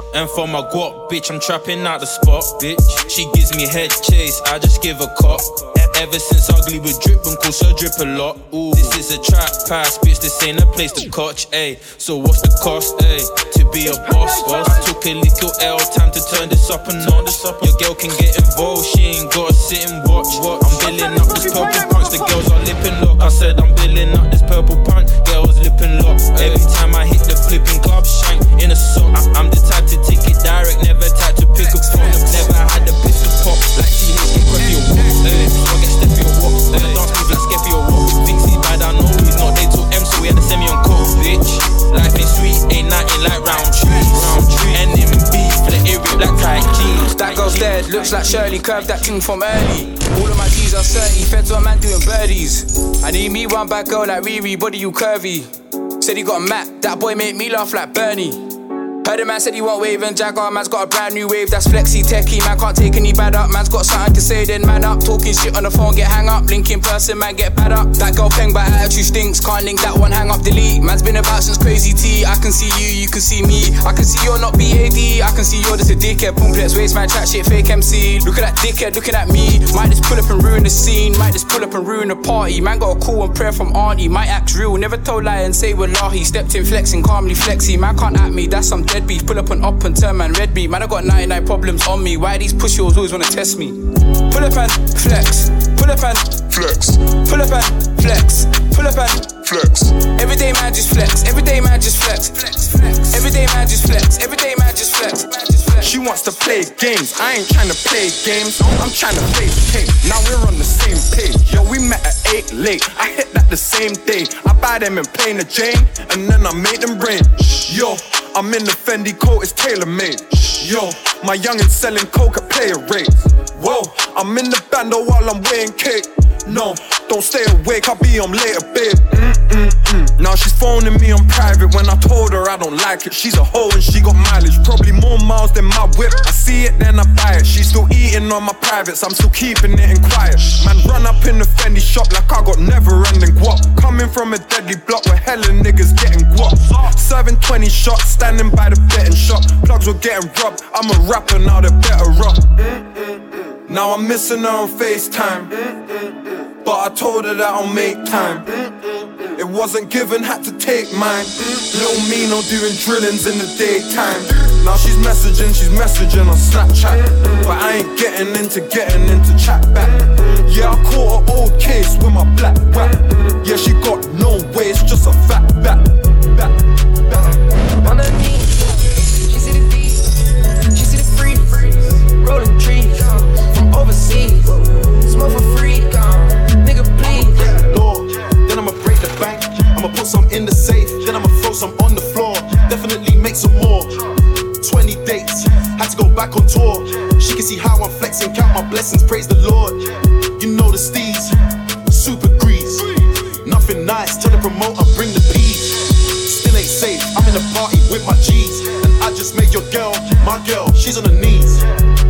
And for my guap, bitch, I'm trapping out the spot, bitch. She gives me head chase, I just give a cop. Ever since ugly with drip and cause her drip a lot. Ooh, this is a trap pass, bitch, this ain't a place to coach, ayy. So what's the cost, ayy, to be a boss, boss? I took a little L, time to turn this up a notch. Your girl can get involved, she ain't gotta sit and watch. I'm billing up this purple punch, the girls are lip and lock. I said I'm billing up this purple punch, girls lip and lock. Every time I hit the flipping club, shank in a sock. I- I'm the type to take it direct, never type to pick up phone. Never had the pistol pop, like T H K Preppy or what, ayy. So I get Steffi or what, on the dance move like Skeppy or what. Thinks he's bad, I know he's not. They took M, so we had to send me on coke, bitch. Life ain't sweet, ain't nothing like round trees. Round tree, and M and B, for the area, black tight jeans. That girl's dead, looks like Shirley, curved that thing from early. All of my G's are thirty, fed to a man doing birdies. I need me one bad girl like Riri, body you curvy. Said he got a Mac, that boy made me laugh like Bernie. Heard a man said he want wave and Jaguar, man's got a brand new wave, that's flexi techie. Man can't take any bad up, man's got something to say, then man up. Talking shit on the phone, get hang up, link in person, man get bad up. That girl peng but attitude stinks, can't link that one, hang up, delete. Man's been about since crazy T, I can see you, you can see me. I can see you're not B A D, I can see you're just a dickhead. Pumplex, waste man, chat shit, fake M C. Look at that dickhead, looking at me. Might just pull up and ruin the scene, might just pull up and ruin the party. Man got a call and prayer from auntie, might act real, never told lie and say wallahi. Stepped in flexing, calmly flexy, man can't at me, that's some dead beef. Pull up and up and turn man red beat, man I got ninety-nine problems on me. Why these pussy hoes always wanna test me? Pull up and flex, pull up and flex, pull up and flex, pull up and flex. Everyday man just flex, everyday man just flex, flex, flex. Everyday man just flex, everyday man just flex. She wants to play games, I ain't trying to play games, I'm trying to play the tape. Now we're on the same page, yo we met at eight late, I hit that the same day. I buy them and plain the Jane, and then I made them rain. Yo, I'm in the Fendi coat, it's tailor-made. Yo, my youngin' selling coke at player rates. Whoa, I'm in the bando while I'm weighing cake. No, don't stay awake, I'll be on later, babe. Mm-mm-mm. Now she's phoning me on private when I told her I don't like it. She's a hoe and she got mileage, probably more miles than my whip. I see it, then I buy it. She's still eating on my privates, I'm still keeping it in quiet. Man, run up in the Fendi shop like I got never-ending guap. Coming from a deadly block where hella niggas getting guap. Serving twenty shots, standing by the betting shop. Plugs were getting rubbed, I'm a rapper now, they better up. Mm-mm-mm. Now I'm missing her on FaceTime, Mm-mm-mm. but I told her that I'll make time. Mm-mm-mm. It wasn't given, had to take mine. Mm-mm. Little Mino doing drillings in the daytime. Now she's messaging, she's messaging on Snapchat, Mm-mm. but I ain't getting into getting into chat back. Mm-mm. Yeah, I caught her old case with my black rap. Mm-mm. Yeah, she got no waist, just a fat back, back, back. On her knees, she see the beat, she see the free, rolling trees from overseas, smoke for free, nigga please. Lord, then I'ma break the bank, I'ma put some in the safe, then I'ma throw some on the floor, definitely make some more. twenty dates, had to go back on tour. She can see how I'm flexing, count my blessings, praise the Lord. You know the steez, super grease, nothing nice, tell the promoter bring the peas. Still ain't safe, I'm in a party with my G's, and I just made your girl, my girl, she's on her knees.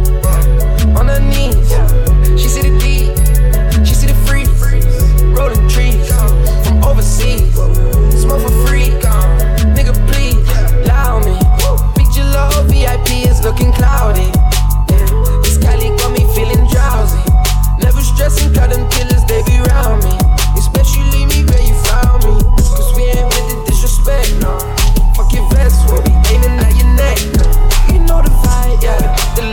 On her knees, she see the beat, she see the free, rolling trees from overseas, smoke for free, nigga please, allow me. Picture low, V I P is looking cloudy. This Cali got me feeling drowsy. Never stressing, got them killers, they be round me. Especially me where you found me, cause we ain't with the disrespect, no. Fuck your vest, we'll be aiming at your neck. You know the vibe, yeah. The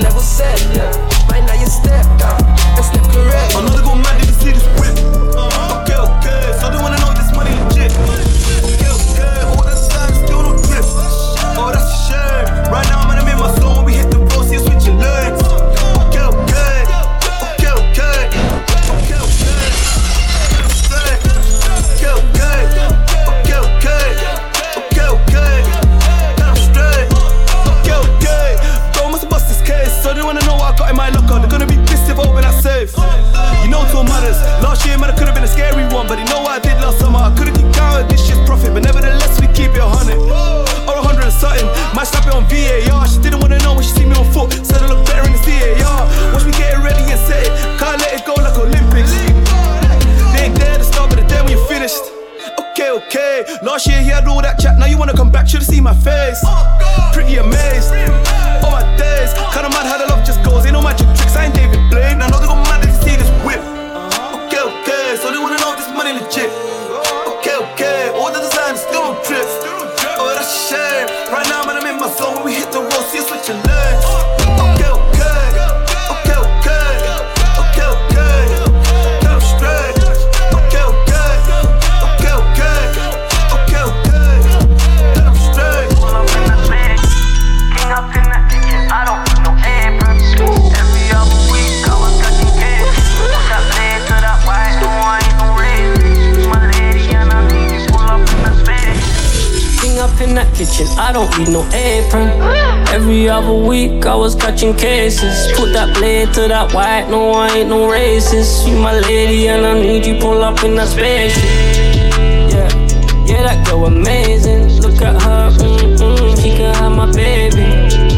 Last year he had all that chat, now you wanna come back, should've seen my face. Pretty amazed. All my days, kinda mad how the love just goes. Ain't no magic tricks, I ain't David Blaine. I know they got mad to see this whip. Okay, okay, so they wanna know if this money legit. Okay, okay, all the designs still on trips. Oh, that's a shame. Right now, man, I'm in my zone. When we hit the road, see us switching lanes. Okay, okay, okay, okay, okay, okay. Come straight. Okay, okay, okay, okay, okay, okay. Come straight. Up in the bed, king up in that kitchen. I don't need no apron. Every other week, I was cutting kids. Put that leg to that white, no I ain't no red. My lady and I need you pull up in the bed. King up in that kitchen, I don't need no apron. Every other week I was catching cases. Put that blade to that white, no I ain't no racist. You my lady and I need you pull up in that spaceship. Yeah, yeah that girl amazing. Look at her, mm-mm, she can have my baby.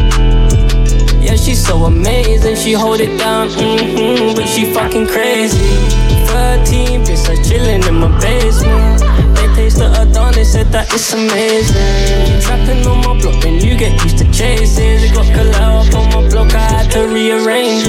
Yeah she's so amazing, she hold it down, mm-hmm, but she fucking crazy. Thirteen bitch like chillin' in my basement. Taste the Adonis, said that it's amazing. Trapping on my block, then you get used to chases. It got Kalao up on my block, I had to rearrange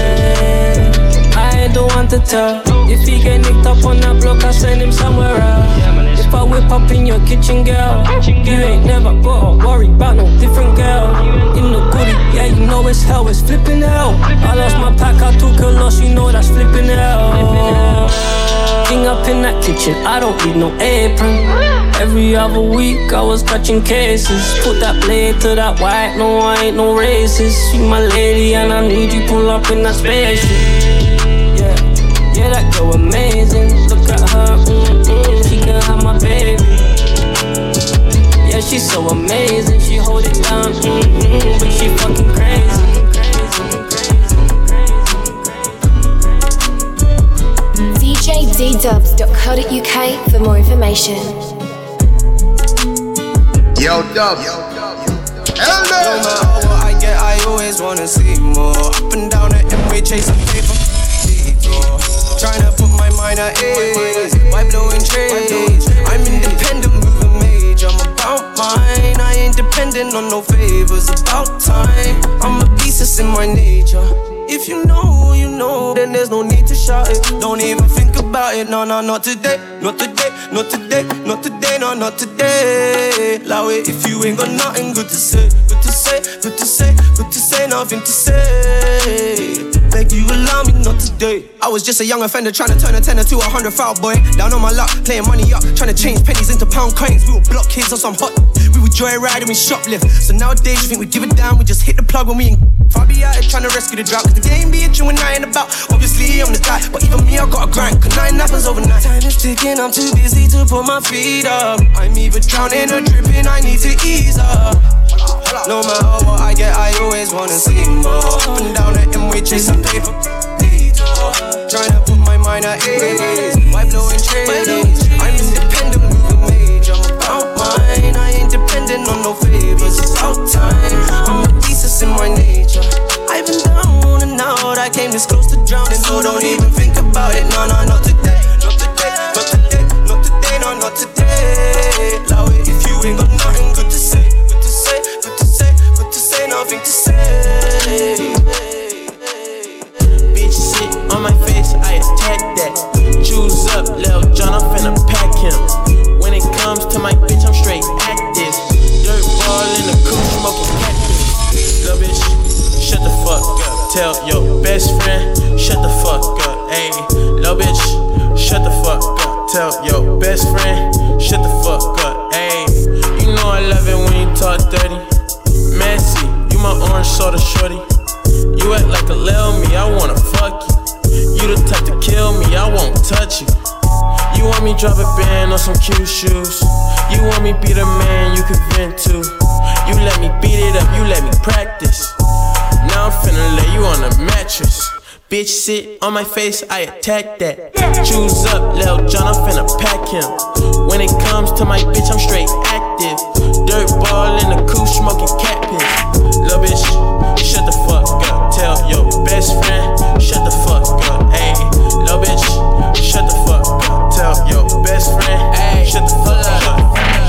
it. I ain't the one to tell. If he get nicked up on that block, I send him somewhere else. If I whip up in your kitchen, girl, you ain't never gotta worry about no different girl. In the goodie, yeah, you know it's hell, it's flipping hell. I lost my pack, I took a loss, you know that's flipping hell. King up in that kitchen, I don't need no apron. Every other week I was catching cases. Put that blade to that white, no I ain't no racist. You my lady and I need you pull up in that spaceship. Yeah, yeah that girl amazing. Look at her, mm-mm, she can have my baby. Yeah she's so amazing, she hold it down, mm-mm, but she fucking crazy. D J D dubs dot co dot U K for more information. Yo, Dubs. No matter what I get, I always wanna see more. Up and down the M-way, chasing paper. Trying to put my mind at ease. Why blowing trades? I'm independent, moving major. I'm about mine. I ain't dependent on no favors. About time. I'm a beast, it's in my nature. If you know, you know, then there's no need to shout it. Don't even think about it, no, no, not today. Not today, not today, not today, no, not today. Allow it if you ain't got nothing good to say. Good to say, good to say, good to say, nothing to say. Beg you allow me not today. I was just a young offender trying to turn a tenner to a hundred foul boy. Down on my luck, playing money up, trying to change pennies into pound coins. We were block kids on some hot. We would joyride and we shoplift. So nowadays you think we give it down, we just hit the plug when we in. If I be out here trying to rescue the drought, cause the game be itching when I ain't about. Obviously I'm the guy, but even me I got a grind, cause nothing happens overnight. Time is ticking, I'm too busy to put my feet up. I'm either drowning or dripping, I need to ease up. No matter what I get, I always wanna see more. Up and down the M-way, chasing paper. Trying to put my mind at ease. Why blowing trades? I'm independent, moving major. I'm about mine. I ain't dependent on no favors. It's about time. I'm a beast, it's in my nature. I've been down and out. I came this close to drowning, so don't even think about it. No, no, not today. Not today. Not today. Not today. No, not today. Allow it if you ain't got nothing good to say. Good to say. Good to say. Good to say. Nothing to say. Bitch shit on my face, I attack that. Choose up, Lil John, I'm finna pack him. When it comes to my bitch, I'm straight active. Dirt ball in the coupe, smoking cactus. Lil bitch, shut the fuck up. Tell your best friend, shut the fuck up. Ayy, lil bitch, shut the fuck up. Tell your best friend, shut the fuck up. Ayy, you know I love it when you talk dirty. Messy, you my orange soda shorty. You act like a lil me, I wanna fuck you. You the type to kill me, I won't touch you. You want me drop a band on some cute shoes. You want me be the man you can vent to. You let me beat it up, you let me practice. Now I'm finna lay you on a mattress. Bitch sit on my face, I attack that. Choose up, Lil John, I'm finna pack him. When it comes to my bitch, I'm straight active. Dirt ball in the coupe, smoking cat piss. Lil bitch, shut the fuck up. Tell your best friend, shut the fuck up. Ayy, lil bitch, shut the fuck up. Tell your best friend, ayy, shut the fuck up.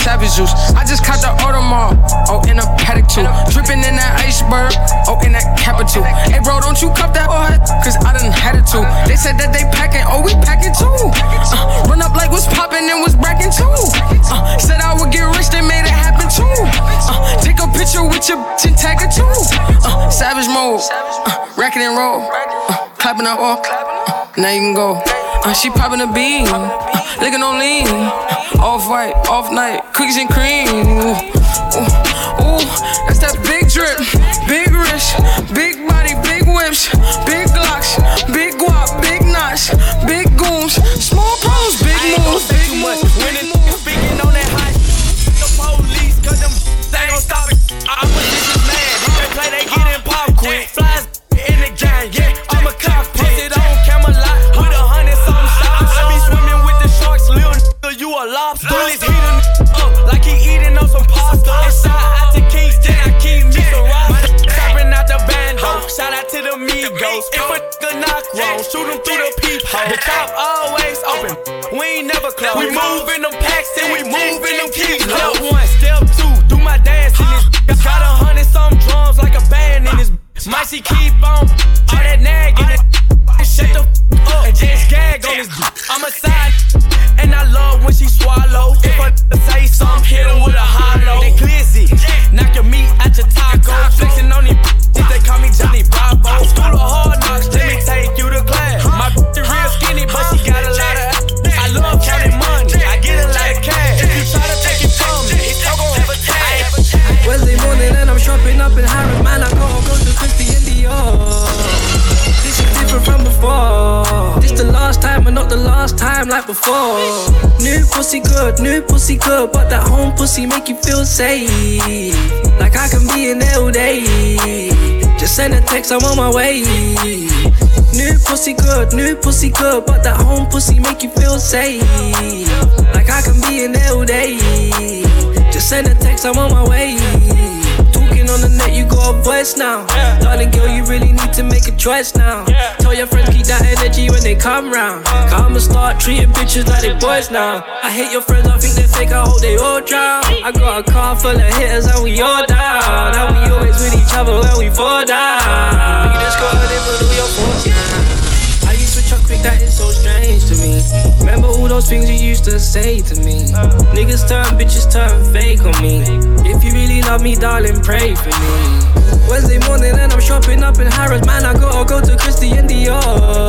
savage juice. I just caught the Audemars, oh, in a paddock too. Dripping in that iceberg, oh, in that capital. Hey, bro, don't you cup that boy, cause I done had it too. They said that they packing, oh, we packing too. Uh, run up like what's poppin' and what's brackin' too. Uh, said I would get rich, they made it happen too. Uh, take a picture with your bitch and tag it too. Uh, savage mode, uh, racket and roll, uh, clapping up all. Uh, now you can go. Uh, she poppin' a bean, uh, lickin' on lean. Uh, off white, off night, cookies and cream. Ooh, ooh, ooh, that's that big drip, big wrist, big body, big whips, big glocks, big guap, big knots, big goons, small problems, big moves, big moves. When the niggas speaking on that hot the police, cause them they gon' stop it. I'm a vicious man, if they play, they get in pop quick. Flies in the gang, yeah, I'm a cockpit. Posted on Camelot with a hundred something shots. I be swimming with the sharks, little nigga, you a lobster. Bullets heat a nigga up like he eating on some pasta. Inside out to Kingston, I keep me some rocks. Chopping out the bando, shout out to the Migos. If a nigga knock wrong, shoot him through the peephole. The top always open, we ain't never close. We moving them packs and we moving them keys. Step one, step two, do my dance in this. Got a hundred some drums like a band in this. Might she keep on all that nagging it. Shut the f up and just gag on this. I'm a side and I love when she swallow. If a say something, hit her with a hollow. They glizzy, knock your meat out your taco. Flexing on these, they call me Johnny Bravo. School of hard knocks, let me take you to class. My bitch real skinny, but she got a lot of. I love counting money, I get a lot of cash. If you try to take it from me, it's all gon' have a tag. Wednesday morning and I'm shopping up in Harrods, man. I gotta go to Christian Dior. This is different from before. This the last time, but not the last time like before. New pussy good, new pussy good, but that home pussy make you feel safe. Like I can be in there all day. Just send a text, I'm on my way. New pussy good, new pussy good, but that home pussy make you feel safe. Like I can be in there all day. Just send a text, I'm on my way. Talking on the net, you got a voice now. Darling girl, you really need to make a choice now. Tell your friends keep that energy when they come round. I'ma start treating bitches like they boys now. I hate your friends, I think they fake, I hope they all drown. I got a car full of hitters and we all down. And we always with each other when we fall down. You just gotta live with all your faults, yeah. I used to chuck quick, that is so strange to me. Remember all those things you used to say to me. Niggas turn, bitches turn fake on me. If you really love me, darling, pray for me. Wednesday morning and I'm shopping up in Harrods, man, I gotta go to Christian Dior.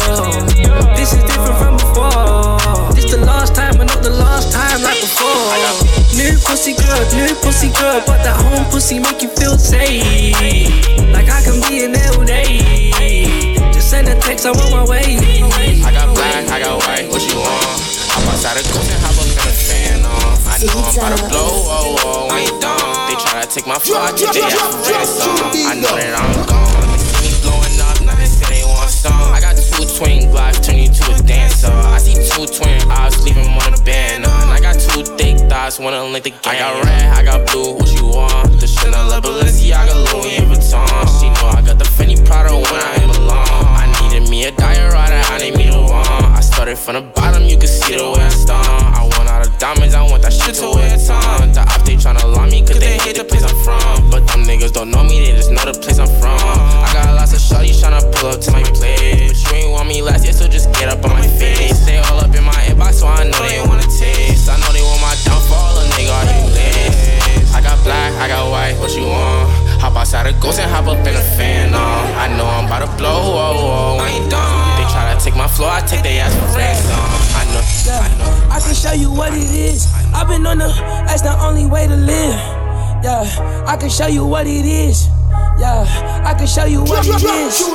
This is different from before. This the last time, but not the last time like before. New pussy good, new pussy good, but that home pussy make you feel safe. Like I can be in there all day. Just send a text, I'm on my way. I got black, I got white, what you want? Hop outside the coast and hop up in a fan on. I know I'm about to blow, oh, oh, I ain't dumb. They try to take my floor, I take they out for ransom. I know that I'm gone. They see me blowing up, now they say they want some. I got two twin glocks, turn you to a dancer. I see two twin eyes, leave him on a band on. I got two thick thighs, wanna link the game. I got red, I got blue, what you want? The Chanel, Balenciaga, Louis Vuitton. She know I got the Fendi Prada when I belong. I needed me a diet rider, I need me the one. I started from the bottom, you can see the way I stung. I want all the diamonds, I want that shit to wear a ton. The op, they tryna lie me, cause they hate the place I'm from. But them niggas don't know me, they just know the place I'm from. I got lots of shorties tryna pull up to my place. But you ain't want me last year, so just get up on my face. Stay all up in my inbox, so I know they wanna taste. I know they want my downfall, a nigga, are you lit? I got black, I got white, what you want? Hop outside the ghost and hop up in a fan on. I know I'm about to blow, oh, oh, I ain't dumb. They try to take my floor, I take their ass for ransom. I know, yeah, I know. I can show you what it is. I've been on the, that's the only way to live. Yeah, I can show you what it is. Yeah, I can show you what it is.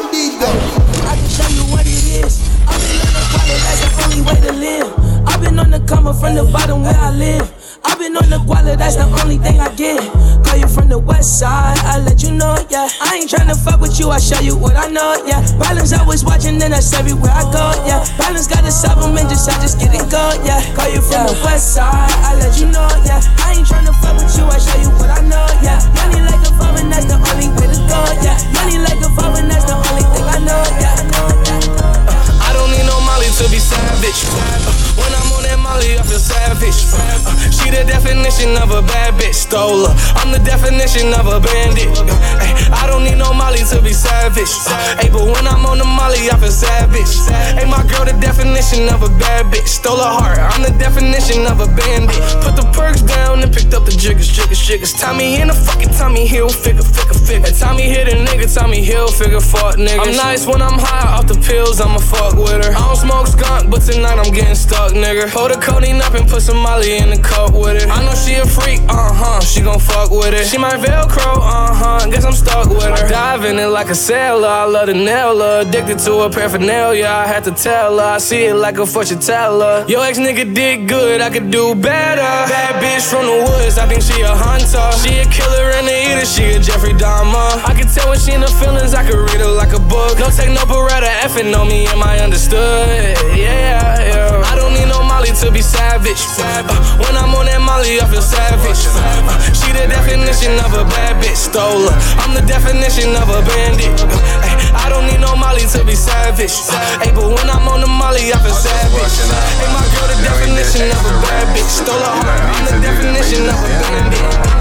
I can show you what it is. I've been on the bottom, that's the only way to live. I've been on the come up from the bottom where I live. I've been on the guala, that's the only thing I get. Call you from the west side, I let you know, yeah. I ain't tryna fuck with you, I show you what I know, yeah. Balance always watching, then that's everywhere I go, yeah. Balance got a supplement, just I just get it go, yeah. Call you from yeah. the west side, I let you know, yeah. I ain't tryna fuck with you, I show you what I know, yeah. Money like a foreign, that's the only way to go, yeah. Money like a foreign, that's the only thing I know, yeah. I don't need no Molly to be savage. When I'm on that Molly, Molly, I feel savage. Uh, she the definition of a bad bitch, stole her. I'm the definition of a bandit. Uh, ay, I don't need no Molly to be savage. Uh, ay, but when I'm on the Molly, I feel savage. Hey, my girl, the definition of a bad bitch, stole her heart. I'm the definition of a bandit. Put the perks down and picked up the jiggers, jiggers, jiggers. Tommy in the fucking Tommy Hill, figure, figure, figure. Tommy hit a nigga, Tommy Hill, figure, fuck nigga. I'm nice when I'm high off the pills, I'ma fuck with her. I don't smoke skunk, but tonight I'm getting stuck, nigga. Pour the codeine up and put some Molly in the cup with it. I know she a freak, uh-huh, she gon' fuck with it. She my Velcro, uh-huh, guess I'm stuck with her. Dive in it like a sailor, I love the nail her. Addicted to her paraphernalia, I had to tell her. I see it like a fortune teller. Yo ex nigga did good, I could do better. Bad bitch from the woods, I think she a hunter. She a killer and a eater, she a Jeffrey Dahmer. I can tell when she in the feelings, I can read her like a book. No take no beretta, effing on me, am I understood? Yeah, yeah. I don't need no Molly to be savage. Uh, when I'm on that Molly, I feel savage. Uh, she the definition of a bad bitch, stole her. I'm the definition of a bandit. Uh, ay, I don't need no Molly to be savage. Uh, ay, but when I'm on the Molly, I feel savage. Hey, my girl, the definition of a bad bitch, stole her heart. I'm the definition of a bandit.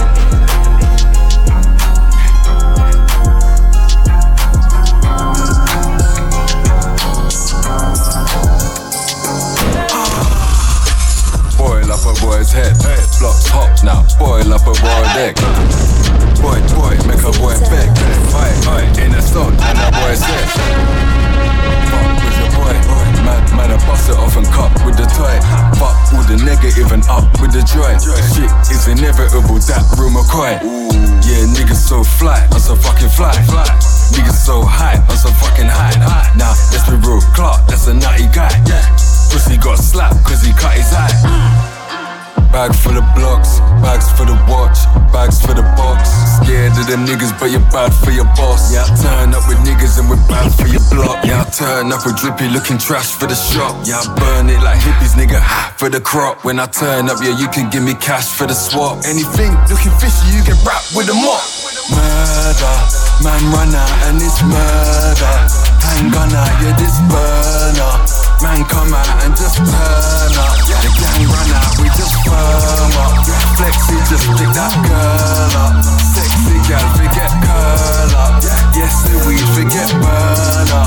Boil up a boy's head, blocks hot now, boil up a boiled egg. Boy, boy, make a boy beg. Oi, oi, in a slot, and a boy said. Fuck with your boy, man, man, I bust it off and cut with the toy. Fuck all the negative and up with the joy. Shit is inevitable, that room a coin. Yeah, niggas so fly, I'm so fucking fly. Niggas so high, I'm so fucking high. Now, let's be real, Clark, that's a nutty guy. Pussy got slapped cause he cut his eye. Bag full of blocks, bags for the watch, bags for the box. Scared of them niggas but you're bad for your boss. Yeah, I turn up with niggas and we're bad for your block. Yeah, I turn up with drippy looking trash for the shop. Yeah, I burn it like hippies, nigga, ha, for the crop. When I turn up, yeah, you can give me cash for the swap. Anything looking fishy, you can rap with a mop. Murder, man run out and it's murder. Hang on out, yeah, this burner. Man come out and just turn up. The gang run out, we just firm up. Flexi, just pick that girl up. Sexy gal, forget curl up. Yes, we forget burn up.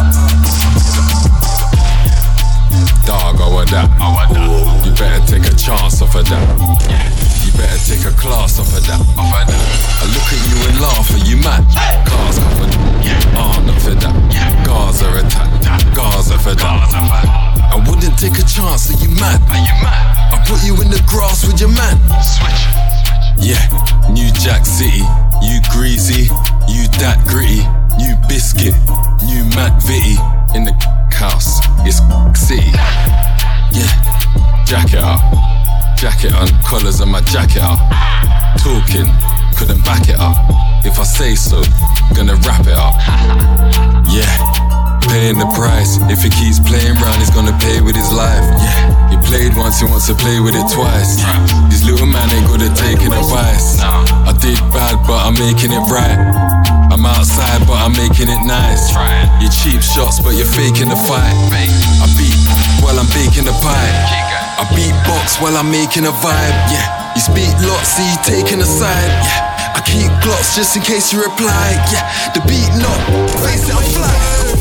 Dog, I want that. You better take a chance off of that. You better take a class off of that. I look at you and laugh, are you mad? Cars covered, arm not for that. Gaza attack, Gaza for that. I wouldn't take a chance, are you mad? Are you mad? I put you in the grass with your man. Switch. Yeah, New Jack City, you greasy, you that gritty, new biscuit, new Mac Vitty. In the house, it's city. Yeah, jacket up, jacket on, collars on my jacket up. Talking, couldn't back it up. If I say so, gonna wrap it up. Yeah, paying the price. If he keeps playing round, he's gonna pay with his life. Yeah, he played once, he wants to play with it twice. These little man ain't good at taking advice. I did bad, but I'm making it right. I'm outside, but I'm making it nice. You cheap shots, but you're faking the fight. I beat while I'm baking the pie. I beat box while I'm making a vibe. Yeah, you speak lots, see you taking a side. Yeah, I keep glocks just in case you reply. Yeah, the beat not, face it, I'm fly.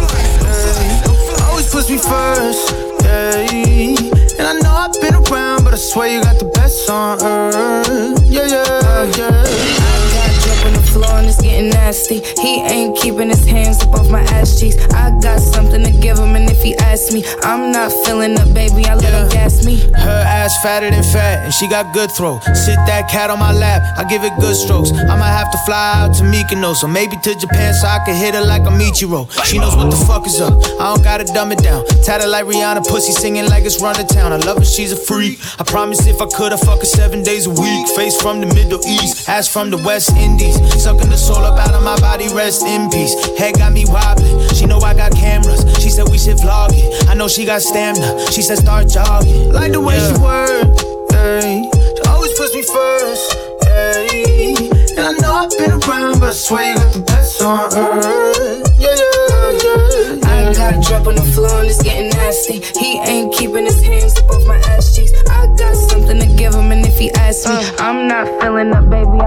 Always push me first, yeah. And I know I've been around, but I swear you got the best on earth. Yeah, yeah, yeah. On the floor and it's getting nasty. He ain't keeping his hands above my ass cheeks. I got something to give him, and if he asks me, I'm not feeling up, baby. I let yeah. him gas me. Her ass fatter than fat, and she got good throw. Sit that cat on my lap, I give it good strokes. I might have to fly out to Mykonos, or maybe to Japan so I can hit her like a Michiro. She knows what the fuck is up. I don't gotta dumb it down. Tatted like Rihanna, pussy singing like it's run to town. I love her, she's a freak. I promise if I could, I fuck her seven days a week. Face from the Middle East, ass from the West Indies. Sucking the soul up out of my body, rest in peace. Head got me wobbling, she know I got cameras. She said we should vlog it, I know she got stamina. She said start jogging, like the way yeah. she work, hey. She always puts me first, hey. And I know I've been around, but I swear you got the best on earth. Yeah, yeah, yeah. I got a drop on the floor and it's getting nasty. He ain't keeping his hands above my ass cheeks. I got ask me. I'm not feeling up, baby,